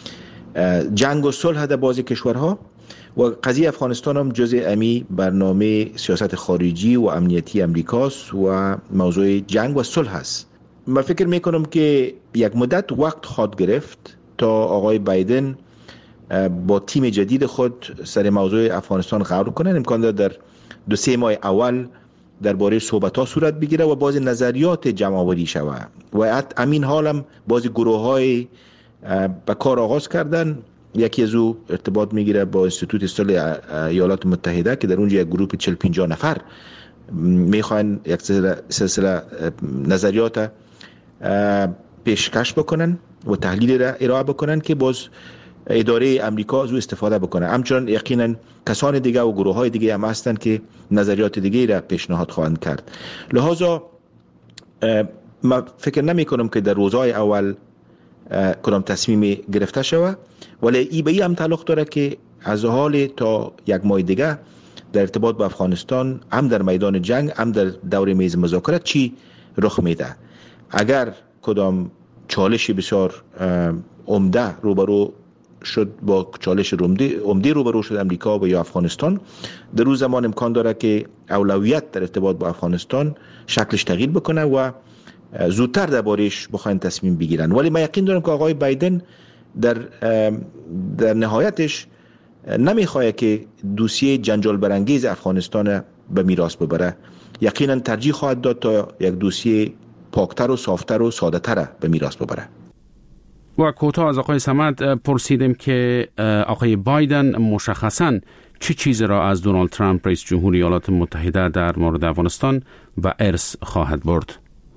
جنگ و صلح در بعضی کشورها. و قضیه افغانستان هم جزء امی برنامه سیاست خارجی و امنیتی امریکاست و موضوع جنگ و صلح است. من فکر میکنم که یک مدت وقت خواهد گرفت تا آقای بایدن با تیم جدید خود سر موضوع افغانستان غور کنن. امکان دارد در دو سه ماه اول درباره صحبت ها صورت بگیره و بعضی نظریات جمع آوری شود و همین حال هم بعضی گروه های به کار آغاز کردن. یکی از او ارتباط میگیره با انستیتوت صلح ایالات متحده که در اونجا یک گروه چهل پنجاه نفر میخوان یک سلسله نظریات پیشکش بکنن و تحلیل را ارائه بکنن که باز اداره امریکا از او استفاده بکنه. همچنان یقینا کسان دیگه و گروه های دیگه هم هستند که نظریات دیگه را پیشنهاد خواهند کرد. لذا من فکر نمی کنم که در روزهای اول کدام تصمیم گرفته شود، ولی ای به ای هم تعلق داره که از حال تا یک ماه دیگه در ارتباط با افغانستان هم در میدان جنگ هم در دور میز مذاکرات چی رخ میده. اگر کدام چالش بسیار عمده روبرو شد با چالش عمده روبرو شد امریکا و یا افغانستان، در روز زمان امکان داره که اولویت در ارتباط با افغانستان شکلش تغییر بکنه و زودتر دربارش بخواین تصمیم بگیرن. ولی من یقین دارم که آقای بایدن در در نهایتش نمیخواد که دوسیه جنجال برانگیز افغانستان به میراث ببره. یقینا ترجیح خواهد داد تا یک دوسیه پاکتر و صافتر و ساده‌تر به میراث ببره. و کوتاه از آقای صمد پرسیدم که آقای بایدن مشخصاً چه چیز را از دونالد ترامپ رئیس جمهور ایالات متحده در مورد افغانستان و ارث خواهد برد.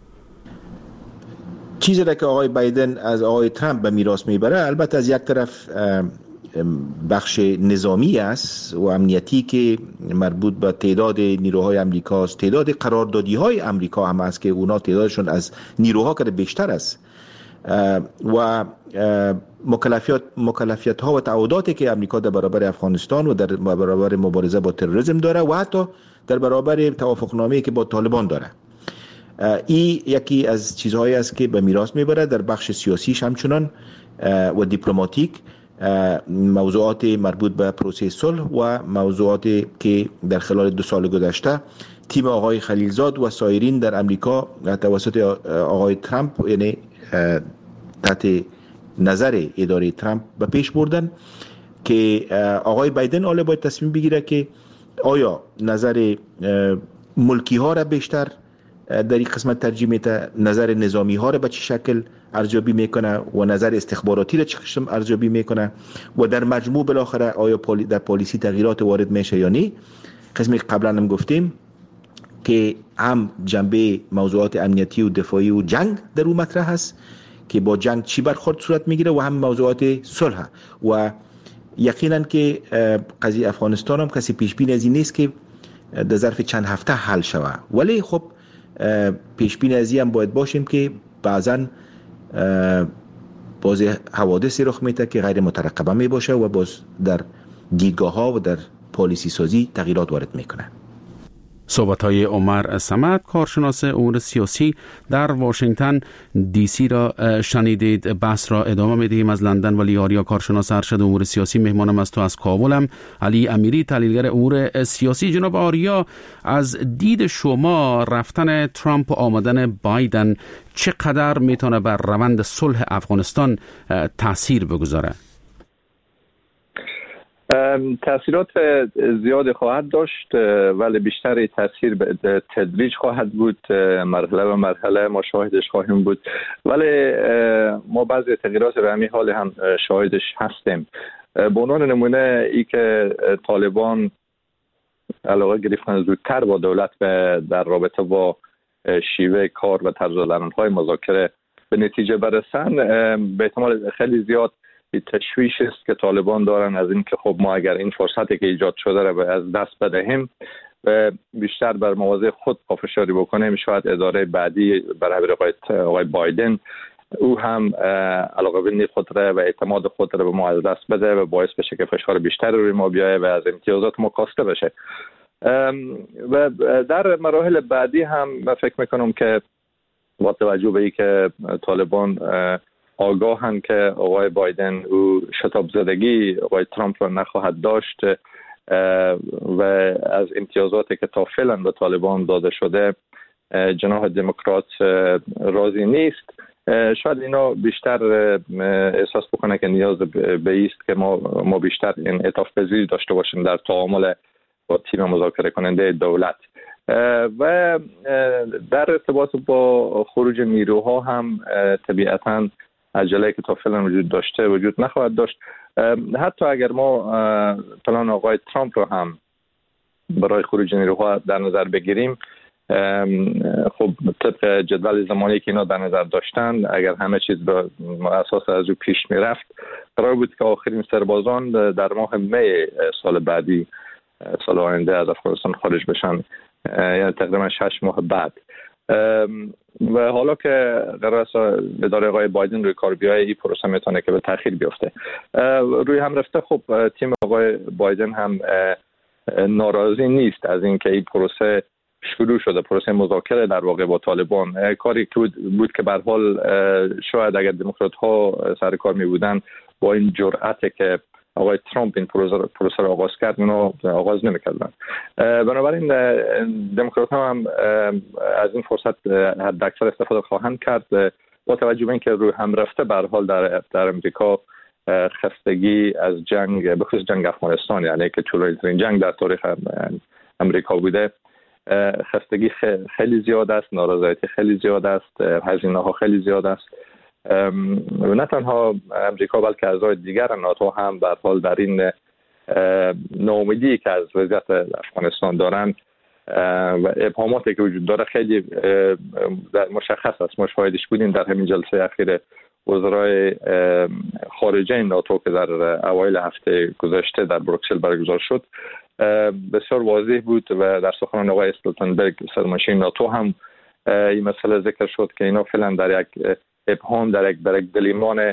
چیزی را که آقای بایدن از آقای ترامپ به میراث میبره البته از یک طرف بخش نظامی است و امنیتی که مربوط به تعداد نیروهای امریکا است، تعداد قراردادی های امریکا هم است که اونا تعدادشون از نیروها که بیشتر است و مکلفیات مکلفیت ها و تعهداتی که امریکا در برابر افغانستان و در برابر مبارزه با تروریسم داره و حتی در برابر توافقنامه‌ای که با طالبان داره. این یکی از چیزهایی است که به میراث میبره. در بخش سیاسیش همچنان و دیپلماتیک موضوعات مربوط به پروسه صلح و موضوعاتی که در خلال دو سال گذشته تیم آقای خلیلزاد و سایرین در امریکا توسط آقای ترامپ یعنی تحت نظر اداره ترامپ به پیش بردن که آقای بایدن حالا باید تصمیم بگیره که آیا نظر ملکی ها را بیشتر در این قسمت ترجیح میده، نظر نظامی ها را به چه شکل ارزیابی میکنه و نظر استخباراتی را چه قسم ارزیابی میکنه و در مجموع بالاخره آیا در پالیسی تغییرات وارد میشه یا نه. قسمی قبلا هم گفتیم که هم جنبه موضوعات امنیتی و دفاعی و جنگ در اون مطرح هست که با جنگ چی برخورد صورت میگیره و هم موضوعات صلح و یقینا که قضیه افغانستان هم کسی پیش بینی از این نیست که در ظرف چند هفته حل شود، ولی خب پیش بینی از این هم باید باشیم که بعضا باز حوادثی رخ میده که غیر مترقبه می باشه و باز در دیدگاه ها و در پالیسی سازی تغییرات وارد میکنه. صحبت‌های عمر صمد کارشناس امور سیاسی در واشنگتن دی سی را شنیدید. بحث را ادامه می‌دهیم از لندن. ولی آریا کارشناس ارشد امور سیاسی مهمانم است. تو از کابلم علی امیری تحلیلگر امور سیاسی. جناب آریا، از دید شما رفتن ترامپ و آمدن بایدن چقدر میتونه بر روند صلح افغانستان تاثیر بگذاره؟ تاثیرات زیاد خواهد داشت ولی بیشتر تاثیر به تدریج خواهد بود، مرحله به مرحله ما شاهدش خواهیم بود، ولی ما بعضی تغییرات را همین حال هم شاهدش هستیم. به عنوان نمونه ای که طالبان علاقه گرفتن زودتر با دولت در رابطه با شیوه کار و طرز العمل‌های مذاکره به نتیجه برسن، به احتمال خیلی زیاد تشویش است که طالبان دارن از این که خب ما اگر این فرصتی که ایجاد شده رو از دست بدهیم و بیشتر بر مواضع خود پافشاری بکنیم، شاید اداره بعدی برای آقای بایدن او هم علاقه بندی خود را و اعتماد خود را به ما از دست بده و باعث بشه که فشار بیشتر روی ما بیایه و از امتیازات ما کاسته بشه. و در مراحل بعدی هم من فکر میکنم که با توجه به اینکه طالبان آگاهند که آقای بایدن او شتاب زدگی آقای ترامپ را نخواهد داشت و از امتیازاتی که تا فعلا به طالبان داده شده جناح دموکرات راضی نیست، شاید اینا بیشتر احساس بکنه که نیاز به ایست که ما ما بیشتر انعطاف پذیری داشته باشیم در تعامل با تیم مذاکره کننده دولت. و در ارتباط با خروج نیروها هم طبیعتاً عجله که تا فعلا وجود داشته وجود نخواهد داشت. حتی اگر ما پلان آقای ترامپ رو هم برای خروج نیروها در نظر بگیریم، خب طبق جدول زمانی که اینا در نظر داشتن، اگر همه چیز به اساس از او پیش می رفت، قرار بود که آخرین سربازان در ماه می سال بعدی، سال آینده، از افغانستان خارج بشن، یعنی تقریبا شش ماه بعد. و حالا که قرار است اداره آقای بایدن روی کار بیایه، این پروسه میتونه که به تأخیر بیفته. روی هم رفته خب تیم آقای بایدن هم ناراضی نیست از اینکه این پروسه شروع شده، پروسه مذاکره در واقع با طالبان، کاری که بود, بود که به هر حال شاید اگر دموکرات ها سر کار می بودن با این جرأتی که آقای ترامپ این پروسه پروسه را آغاز کرد، اونو آغاز نمی‌کردن. بنابراین دموکرات ها هم از این فرصت حد اکثر استفاده خواهند کرد، با توجه به اینکه روی هم رفته به هر حال در در امریکا خستگی از جنگ، به خصوص جنگ افغانستان، یعنی که طولانی‌ترین جنگ در تاریخ امریکا بوده، خستگی خیلی زیاد است، نارضایتی خیلی زیاد است، هزینه ها خیلی زیاد است. و نه تنها امریکا بلکه اعضای دیگر ناتو هم به هر حال در این ناامیدی که از وضعیت افغانستان دارن و ابهاماتی که وجود داره خیلی مشخص است. ما شاهدش بودیم در همین جلسه اخیر وزرای خارجه ناتو که در اوایل هفته گذشته در بروکسل برگزار شد، بسیار واضح بود و در سخنان آقای استولتنبرگ سرمنشین ناتو هم این مسئله ذکر شد که اینا فعلا در یک ابهام، در یک در یک دلیمان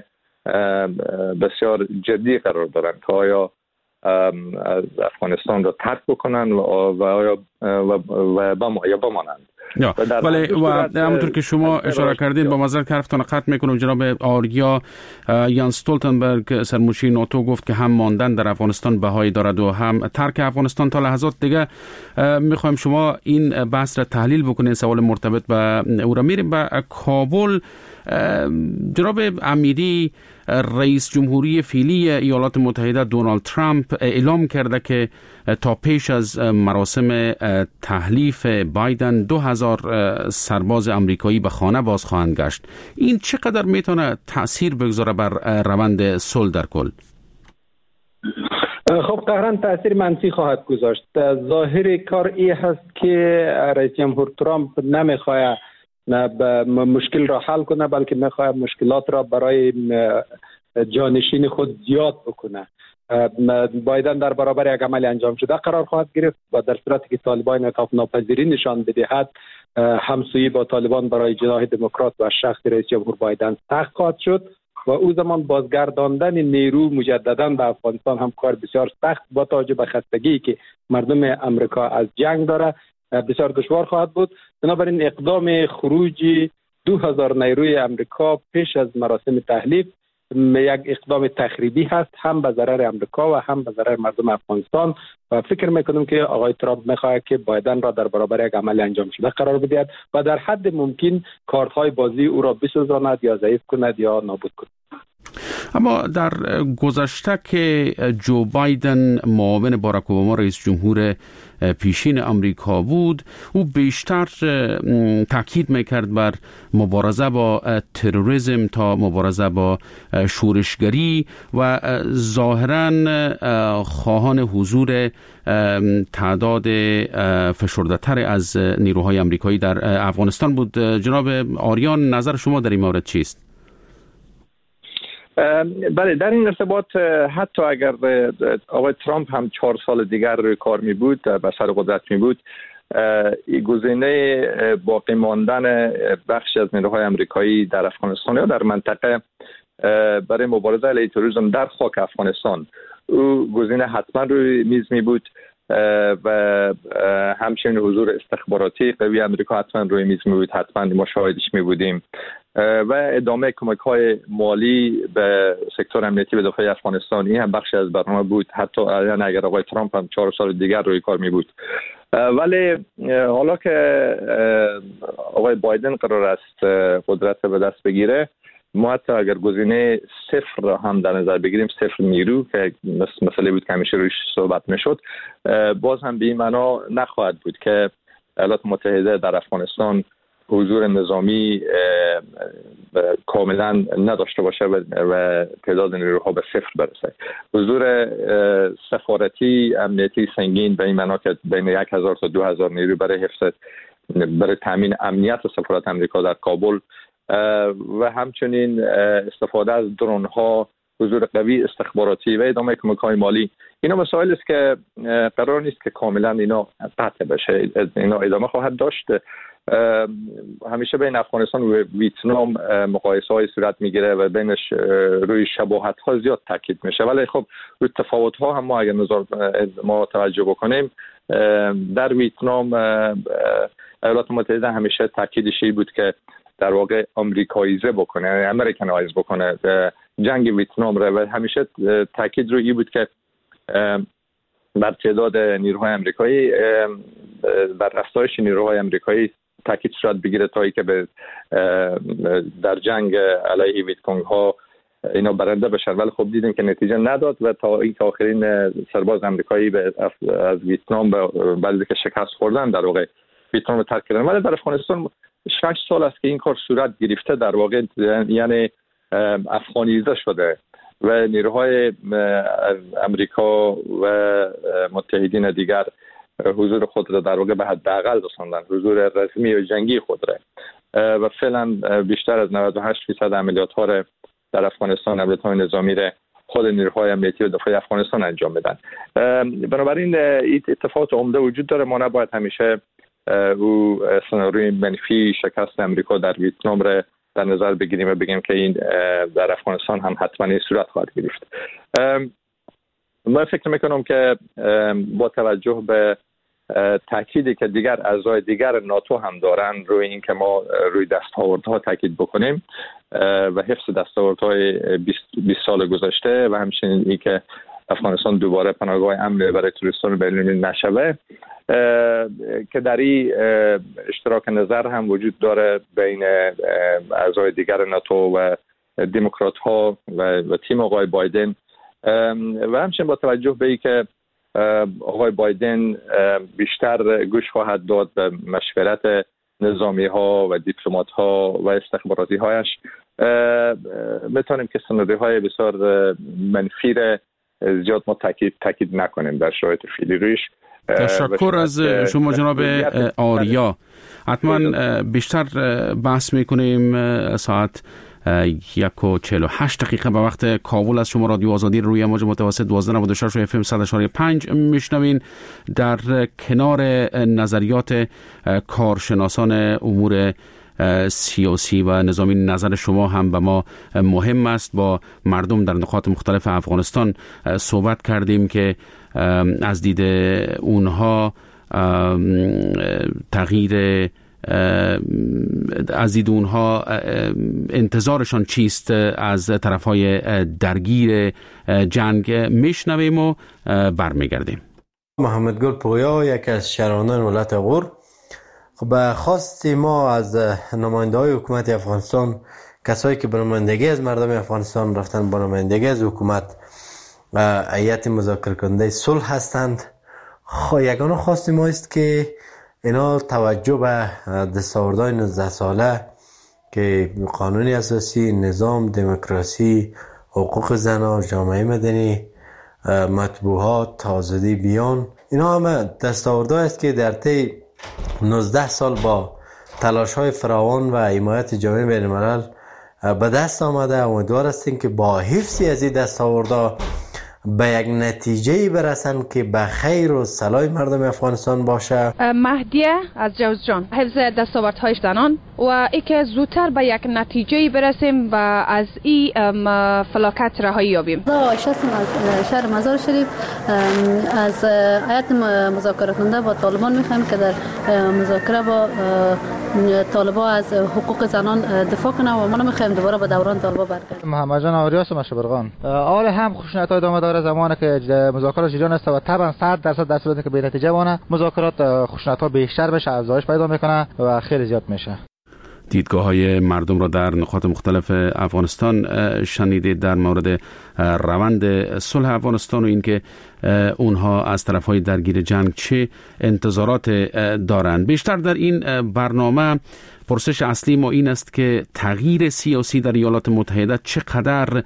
بسیار جدی قرار دارن که آیا از افغانستان را ترک بکنن و آیا و بمانند. ولی و همونطور که شما اشاره کردین، با معذرت که حرفتان قطع میکنم، جناب آریا یان استولتنبرگ سرمنشین ناتو گفت که هم ماندن در افغانستان بهایی دارد و هم ترک افغانستان تا لحظات دیگه. میخوایم شما این بحث را تحلیل بکنین، سوال مرتبط به او را. میریم به کابل. جناب امیری، رئیس جمهوری فعلی ایالات متحده دونالد ترامپ اعلام کرده که تا پیش از مراسم تحلیف بایدن دو هزار سرباز امریکایی به خانه باز خواهند گشت. این چقدر میتونه تأثیر بگذاره بر روند صلح در کل؟ خب قطعاً تأثیر منفی خواهد گذاشت. ظاهر کار ای هست که رئیس جمهور ترامپ نمیخواد مشکل را حل کنه، بلکه میخواد مشکلات را برای جانشین خود زیاد بکنه. بایدن در برابر یک عمل انجام شده قرار خواهد گرفت و در صورتی که طالبان انعطاف ناپذیری نشان بدهد، همسویی با طالبان برای جناح دموکرات و شخص رئیس جمهور بایدن سخت خواهد شد و او زمان بازگرداندن نیرو مجددا به افغانستان هم کار بسیار سخت با توجه به خستگی که مردم امریکا از جنگ داره بسیار دشوار خواهد بود. بنابراین اقدام خروج دو هزار نیروی امریکا پیش از مراسم تحلیف یک اقدام تخریبی هست، هم به ضرر امریکا و هم به ضرر مردم افغانستان و فکر میکنم که آقای ترامپ میخواهد که بایدن را در برابر یک عمل انجام شده قرار بدهد و در حد ممکن کارت‌های بازی او را بسوزاند یا ضعیف کند یا نابود کند. اما در گذشته که جو بایدن معاون باراک اوباما رئیس جمهور پیشین آمریکا بود، او بیشتر تاکید میکرد بر مبارزه با تروریسم تا مبارزه با شورشگری و ظاهراً خواهان حضور تعداد فشرده تر از نیروهای آمریکایی در افغانستان بود. جناب آریان، نظر شما در این مورد چیست؟ بله، در این ارتباط حتی اگر آقای ترامپ هم چهار سال دیگر روی کار می بود، به سر قدرت می بود، گزینه باقی ماندن بخش از نیروهای آمریکایی در افغانستان یا در منطقه برای مبارزه علیه تروریسم در خاک افغانستان، او گزینه حتما روی میز می بود و همچنین حضور استخباراتی قوی آمریکا حتما روی میز می بود، حتما ما شاهدش می بودیم و ادامه کمک های مالی به سکتور امنیتی به دفاع افغانستان، این هم بخشی از برنامه بود، حتی اگر آقای ترامپ هم چهار سال دیگر روی کار می بود. ولی حالا که آقای بایدن قرار است قدرت به دست بگیره، ما حتی اگر گزینه صفر را هم در نظر بگیریم، صفر نیرو که مسئله بود که همیشه روش صحبت میشد، باز هم به این معنا نخواهد بود که ایالات متحده در افغانستان حضور نظامی کاملا نداشته باشه و تعداد نیروها به صفر برسه. حضور سفارتی امنیتی سنگین به این معنا که بین یک هزار تا دو هزار نیرو برای حفظ برای تامین امنیت سفارت آمریکا در کابل و همچنین استفاده از درون ها، حضور قوی استخباراتی و ادامه کمک‌های مالی، اینا مسائل است که قرار نیست که کاملا اینا قطع بشه، اینا ادامه خواهد داشت. همیشه بین افغانستان و ویتنام مقایسه های صورت میگیره و بینش روی شباهت ها زیاد تاکید میشه، ولی خب روی تفاوت ها هم ما اگر نظر ما توجه بکنیم، در ویتنام ایالات متحده همیشه تاکیدش این بود که در واقع آمریکاییزه بکنه، امریکنایز بکنه جنگ ویتنام را، و همیشه تاکید روی این بود که بر تعداد نیروهای آمریکایی، بر افزایش نیروهای آمریکایی تاکید صورت بگیره تا ای که به در جنگ علیه ویتکونگ ها اینا برنده بشن. ولی خب دیدیم که نتیجه نداد و تا این که آخرین سرباز آمریکایی به از ویتنام بعد که شکست خوردن در واقع ویتنام رو ترک کردن. ولی در افغانستان شش سال است که این کار صورت گرفته، در واقع یعنی افغانیزه شده و نیروهای امریکا و متحدین دیگر حضور خود را در واقع به حداقل رساندن، حضور رسمی و جنگی خود را، و فعلا بیشتر از نود و هشت درصد عملیات ها را در افغانستان، عملیات های نظامی را خود نیروهای امنیتی و دفاعی افغانستان انجام میدن. بنابراین این اتفاقات عمده وجود داره. ما نباید همیشه او سناریوی منفی شکست امریکا در ویتنام را در نظر بگیریم و بگیم که این در افغانستان هم حتما این صورت خواهد گرفت. من فکر میکنم که با توجه به تاکیدی که دیگر اعضای دیگر ناتو هم دارن روی این که ما روی دستاوردها تاکید بکنیم و حفظ دستاوردهای بیست سال گذشته و همچنین این که افغانستان دوباره پناهگاه امن برای توریستان بین‌المللی نشوه، که در این اشتراک نظر هم وجود داره بین اعضای دیگر ناتو و دموکرات ها و, و تیم آقای بایدن، و همچنین با توجه به این که آقای بایدن بیشتر گوش خواهد داد به مشورت نظامی ها و دیپلمات ها و استخباراتی هایش، میتونیم که سناریوهای بسیار منفی را زیاد ما تاکید تاکید نکنیم در شرایط فعلی رویش. تشکر از شما جناب آریا. حتما بیشتر بحث میکنیم. ساعت یک و چهل و هشت دقیقه به وقت کابل از شما رادیو آزادی روی موج متوسط دوازده نود و شش و اف ام صد و شش و پنج میشنوین. در کنار نظریات کارشناسان امور سیاسی و نظامی، نظر شما هم به ما مهم است. با مردم در نقاط مختلف افغانستان صحبت کردیم که از دید اونها تغییر از دید اونها انتظارشان چیست از طرفهای درگیر جنگ. میشنویم و برمیگردیم. محمد گل پویا، یکی از شهروندان ولایت غور. خب خواست ما از نماینده های حکومت افغانستان کسایی که به نمایندگی از مردم افغانستان رفتن به نمایندگی از حکومت هیئت مذاکره کننده صلح هستند. خب یگانه خواست ما است که اینا توجه به دستاوردهای نوزده ساله که قانون اساسی، نظام، دموکراسی، حقوق زنان، جامعه مدنی، مطبوعات، آزادی بیان، اینا همه دستاوردهایی است که در طی نوزده سال با تلاش‌های فراوان و حمایت جامعه بین‌الملل به دست آمده. امیدوار هستیم که با حفظ از این دستاوردها به یک نتیجه برسن که به خیر و صلاح مردم افغانستان باشه. مهدیه از جوزجان، حفظ دستاوردهای زنان و ای که زودتر به یک نتیجه برسیم و از این فلاکت رهایی یابیم. عایشه هستم از شهر مزار شریف. از هیئت مذاکره کننده با طالبان میخوایم که در مذاکره با طالبان از حقوق زنان دفاع کنه و ما نمیخوایم دوباره به دوران طالبان برگردیم. محمد جان آریاس مشبرغان. اول هم خشونت‌های ادامه داره زمانی که مذاکرات جریان است و طبعا صد درصد در صورتی که به نتیجه وانه مذاکرات خشونت‌ها بیشتر بشه، افزایش پیدا میکنه و خیلی زیاد میشه. دیدگاه های مردم را در نقاط مختلف افغانستان شنیدید در مورد روند صلح افغانستان و اینکه اونها از طرفهای درگیر جنگ چه انتظارات دارند. بیشتر در این برنامه پرسش اصلی ما این است که تغییر سیاسی در ایالات متحده چقدر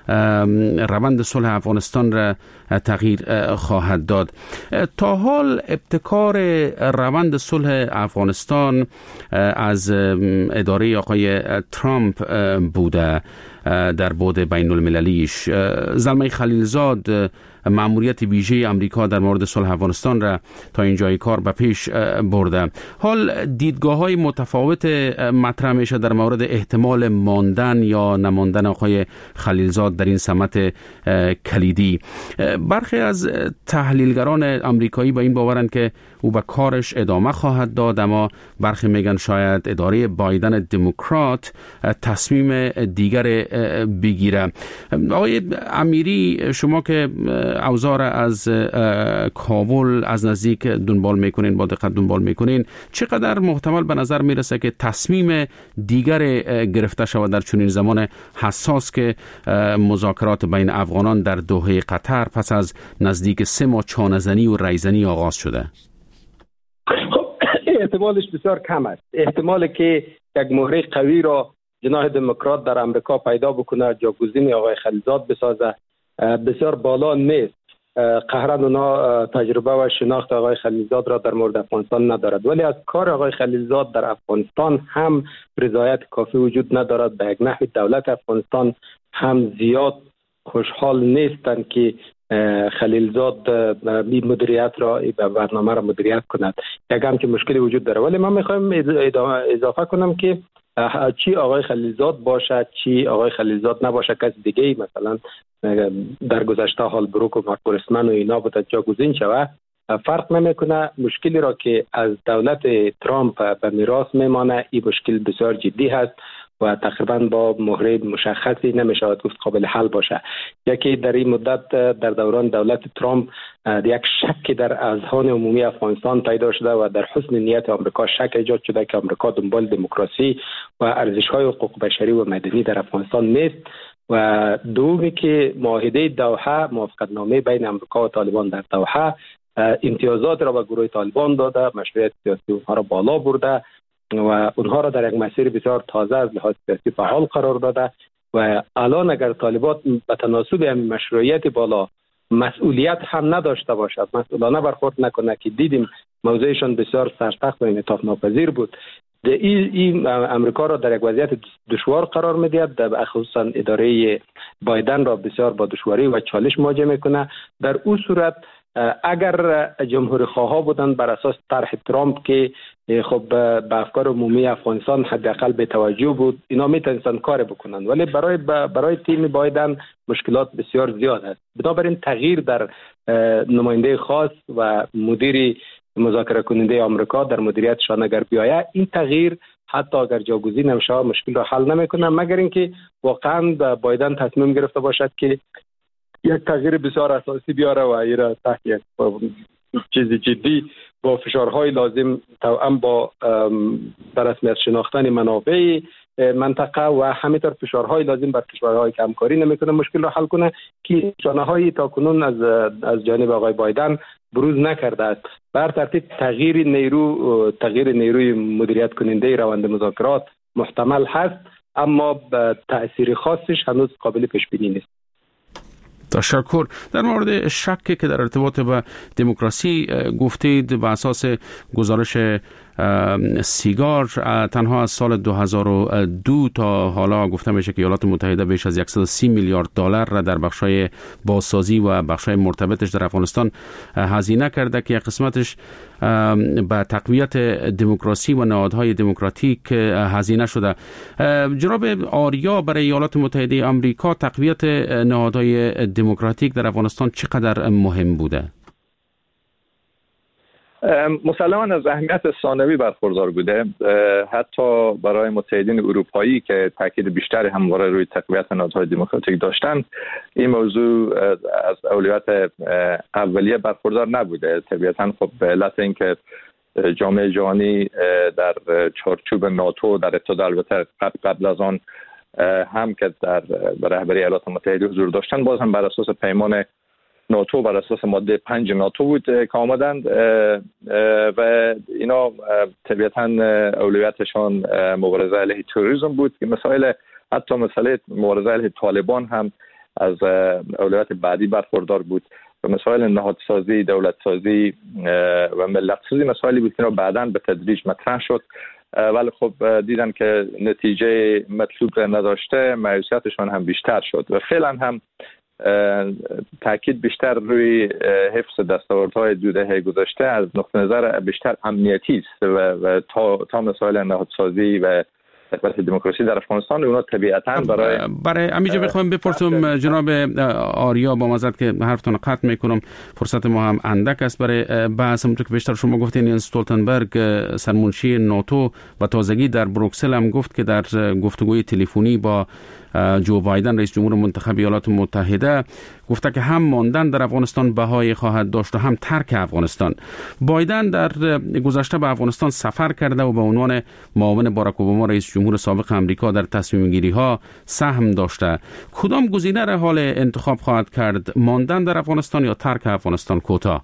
روند صلح افغانستان را تغییر خواهد داد. تا حال ابتکار روند صلح افغانستان از اداره آقای ترامپ بوده در بعد بین المللیش. زلمه خلیلزاد مأموریت ویژه امریکا در مورد صلح افغانستان را تا اینجای کار به پیش برده. حال دیدگاه‌های متفاوت مطرح میشه در مورد احتمال ماندن یا نماندن آقای خلیلزاد در این سمت کلیدی. برخی از تحلیلگران امریکایی با این باورند که او به کارش ادامه خواهد داد، اما برخی میگن شاید اداره بایدن دموکرات تصمیم دیگر بگیره. آقای امیری، شما که اوضاع از کابل از نزدیک دنبال میکنین، با دقت دنبال میکنین، چقدر محتمل به نظر میرسه که تصمیم دیگر گرفته شود در چنین زمان حساس که مذاکرات بین افغانان در دوحه قطر پس از نزدیک سه ماه چانه‌زنی و ریزنی آغاز شده؟ خب احتمالش بسیار کم است. احتمالی که یک مهره قوی را جناح دموکرات در امریکا پیدا بکنه، جاگزین آقای خلیلزاد بسازه، بسیار بالا نیست. قهرن اونا تجربه و شناخت آقای خلیلزاد را در مورد افغانستان ندارد، ولی از کار آقای خلیلزاد در افغانستان هم رضایت کافی وجود ندارد. به یک نحو دولت افغانستان هم زیاد خوشحال نیستند که خلیلزاد این مدیریت را، به برنامه را مدیریت کند. یک همچین مشکلی وجود داره. ولی من میخوایم اضافه کنم که چی آقای خلیلزاد باشه چی آقای خلیلزاد نباشه، کس دیگه ای مثلا در گذشته حال بروک و مارکورسمن و اینا بوده جاگزین شوه، فرق نمیکنه. مشکلی را که از دولت ترامپ به میراث میمانه، این مشکل بسیار جدی هست و تقریبا با مهره مشخصی نمیشود گفت قابل حل باشه. یکی در این مدت در دوران دولت ترامپ یک شک در اذهان عمومی افغانستان پیدا شده و در حسن نیت آمریکا شک ایجاد شده که آمریکا دنبال دموکراسی و ارزش‌های حقوق بشری و مدنی در افغانستان نیست. و دومی که معاهده دوحه، موافقتنامه بین آمریکا و طالبان در دوحه، امتیازات را به گروه طالبان داده، مشروعیت سیاسی اونها را بالا برده و اونها را در یک مسیر بسیار تازه از لحاظ سیاسی فعال قرار داده و الان اگر طالبان به تناسب همین مشروعیت بالا مسئولیت هم نداشته باشد، مسئولانه برخورد نکنه که دیدیم موضعشان بسیار سرسخت و انعطاف ناپذیر بود، این این امریکا را در یک وضعیت دشوار قرار می‌دهد، در خصوصا اداره بایدن را بسیار با دشواری و چالش مواجه میکنه. در اون صورت اگر جمهوری خواها بودن بر اساس طرح ترامپ که خب به افکار عمومی افغانستان حداقل به توجه بود، اینا میتونستن کار بکنن، ولی برای برای تیم بایدن مشکلات بسیار زیاد است. بنابراین تغییر در نماینده خاص و مدیر مذاکره کننده آمریکا در مدیریتشان اگر بیاید، این تغییر حتی اگر جاگزین هم شود مشکل را حل نمیکنه، مگر اینکه واقعا بایدن تصمیم گرفته باشد که یک تغییر بسیار اساسی بیاره و ایرا تحت یک چیز جدی با فشارهای لازم توأم با در رسمیت شناختن منابع منطقه و همینطور فشارهای لازم بر کشورهای که همکاری نمیکنه مشکل را حل کنه که نشانه‌های تاکنون از از جانب آقای بایدن بروز نکرده است. بر ترتیب تغییر نیرو تغییر نیروی مدیریت کننده روند مذاکرات محتمل هست، اما تأثیر خاصش هنوز قابل پیش بینی نیست. تشکر. در مورد شکی که در ارتباط با دموکراسی گفتید، به اساس گزارش سیگار تنها از سال دو هزار و دو تا حالا گفته میشه که ایالات متحده بیش از صد و سی میلیارد دلار را در بخشای بازسازی و بخشای مرتبطش در افغانستان هزینه کرده که یک قسمتش به تقویت دموکراسی و نهادهای دموکراتیک هزینه شده. جناب آریا، برای ایالات متحده آمریکا تقویت نهادهای دموکراتیک در افغانستان چقدر مهم بوده؟ مسلماً از اهمیت ثانوی برخوردار بوده، حتی برای متحدین اروپایی که تاکید بیشتری همواره روی تقویت نهادهای دموکراتیک داشتند. این موضوع از اولویت اولیه برخوردار نبوده. طبیعتاً خب به علت اینکه جامعه جهانی در چارچوب ناتو در ابتدا البته قبل از آن هم که در رهبری ایالات متحده حضور داشتن، باز هم بر اساس پیمان ناتو بر اساس ماده پنج ناتو بود که آمدند و اینا طبیعتاً اولویتشان مبارزه علیه تروریسم بود که مسائل حتی مسئله مبارزه علیه طالبان هم از اولویت بعدی برخوردار بود و مسائل نهادسازی، دولتسازی و ملتسازی مسائلی بود که بعداً به تدریج مطرح شد، ولی خب دیدن که نتیجه مطلوب نداشته، مایوسیتشان هم بیشتر شد و فعلا هم تاکید بیشتر روی حفظ دستاوردهای دو دهه گذشته از نقطه نظر بیشتر امنیتی است و, و تا تا مسائل نهادسازی و تقویت دموکراسی در افغانستان اونا طبیعتاً برای برای امیجا بخوام بپرسم جناب آریا، با معذرت که حرفتون قطع میکنم، فرصت ما هم اندک است برای بحث. همونطور که بیشتر شما گفتین یانس استولتنبرگ سرمنشی ناتو و تازگی در بروکسل هم گفت که در گفتگوی تلفنی با جو بایدن رئیس جمهور منتخب ایالات متحده گفته که هم ماندن در افغانستان بهای خواهد داشت و هم ترک افغانستان. بایدن در گذشته به افغانستان سفر کرده و به عنوان معاون باراک اوباما رئیس جمهور سابق امریکا در تصمیم گیری ها سهم داشته. کدام گزینه را حال انتخاب خواهد کرد؟ ماندن در افغانستان یا ترک افغانستان کوتاه؟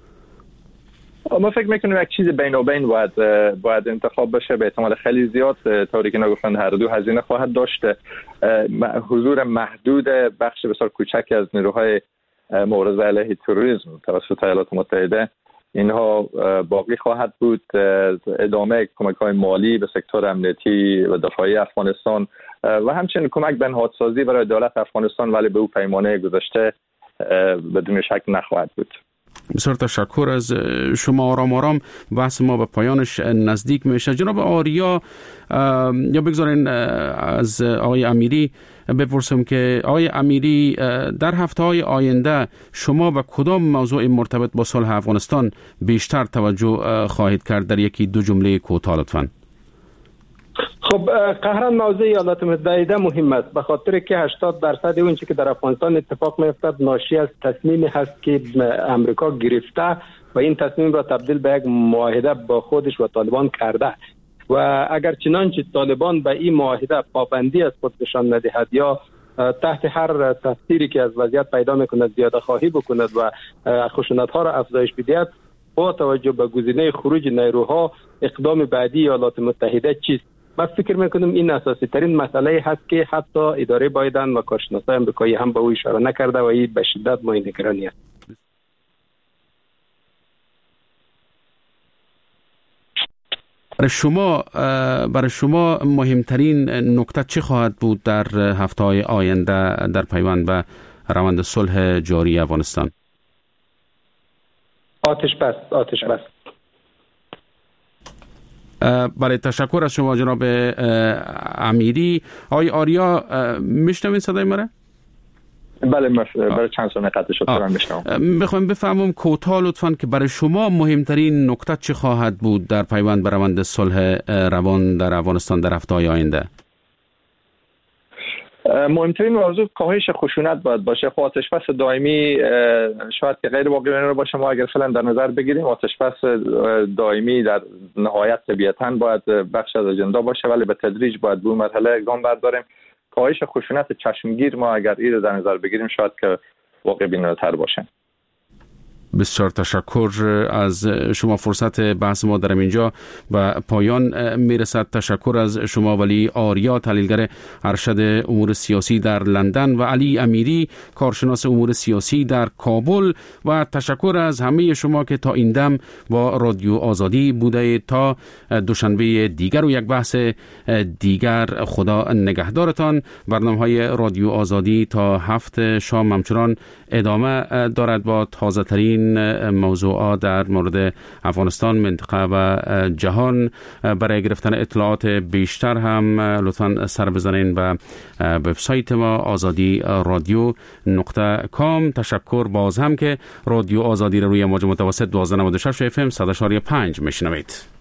ما فکر میکنیم یک چیز بین و بین باید باید انتخاب بشه. به احتمال خیلی زیاد طوری که نگفتن هر دو هزینه خواهد داشت. حضور محدود بخش بسیار کوچکی از نیروهای مبارزه علیه تروریسم توسط ایالات متحده اینها باقی خواهد بود. ادامه کمک‌های مالی به سکتور امنیتی و دفاعی افغانستان و همچنین کمک به نهادسازی برای دولت افغانستان، ولی به او پیمانه گذشته بدون شک نخواهد بود. بسیار تشکر از شما. آرام آرام بحث ما به پایانش نزدیک میشه. جناب آریا، یا بگذارین از آقای امیری بپرسم که آقای امیری در هفته های آینده شما به کدام موضوع مرتبط با صلح افغانستان بیشتر توجه خواهید کرد؟ در یکی دو جمله کوتاه لطفاً. خب قهران موضوع ایالات متحده مهم است، به خاطر که هشتاد درصد اون چیزی که در افغانستان اتفاق میافتد ناشی از تصمیمی هست که امریکا گرفته و این تصمیم را تبدیل به یک معاهده با خودش و طالبان کرده و اگر چنانچه طالبان به این معاهده پابندی از خود نشان ندهد یا تحت هر تفسیری که از وضعیت پیدا میکند زیاده خواهی بکند و خشونت‌ها را افزایش بدهد، با توجه به گزینه خروج نیروها اقدام بعدی ایالات متحده چیست؟ من فکر میکنم این اساسی ترین مسئله هست که حتی اداره بایدن و کارشناسای امریکایی هم به او اشاره نکرده و این به شدت مورد نگرانی است. برای شما برای شما مهمترین نکته چه خواهد بود در هفته‌های آینده در پیوند به روند صلح جاری افغانستان؟ آتش بس آتش بس برای تشکر از شما جناب امیری. آقای آریا میشنوین صدای مرا؟ بله برای چند ثانیه قطع شد من میشنوم. بخوام بفهمم کوتاه لطفاً که برای شما مهمترین نکته چه خواهد بود در پیوند به روند صلح روان در افغانستان در هفته‌های آینده؟ مهمترین موضوع کاهش خشونت باید باشه. خب آتش‌بس دائمی شاید که غیر واقعی باشه، ما اگر فعلا در نظر بگیریم آتش‌بس دائمی در نهایت طبیعتاً باید بخش از اجندا باشه، ولی به تدریج باید به مرحله گام برداریم. کاهش خشونت چشمگیر ما اگر این رو در نظر بگیریم شاید که واقع بینانه‌تر باشه. بسیار تشکر از شما. فرصت بحث ما در اینجا به پایان میرسد. تشکر از شما ولی آریا، تحلیلگر ارشد امور سیاسی در لندن، و علی امیری، کارشناس امور سیاسی در کابل، و تشکر از همه شما که تا این دم با رادیو آزادی بوده. تا دوشنبه دیگر و یک بحث دیگر، خدا نگهدارتان. برنامه‌های رادیو آزادی تا هفت شام همچنان ادامه دارد با تازه ترین موضوعات در مورد افغانستان، منطقه و جهان. برای گرفتن اطلاعات بیشتر هم لطفاً سر بزنین به وبسایت ما آزادی رادیو نقطه کام. تشکر باز هم که رادیو آزادی رو روی موج متوسط دوازده نود و شش اف ام صد و شش و پنج میشنوید.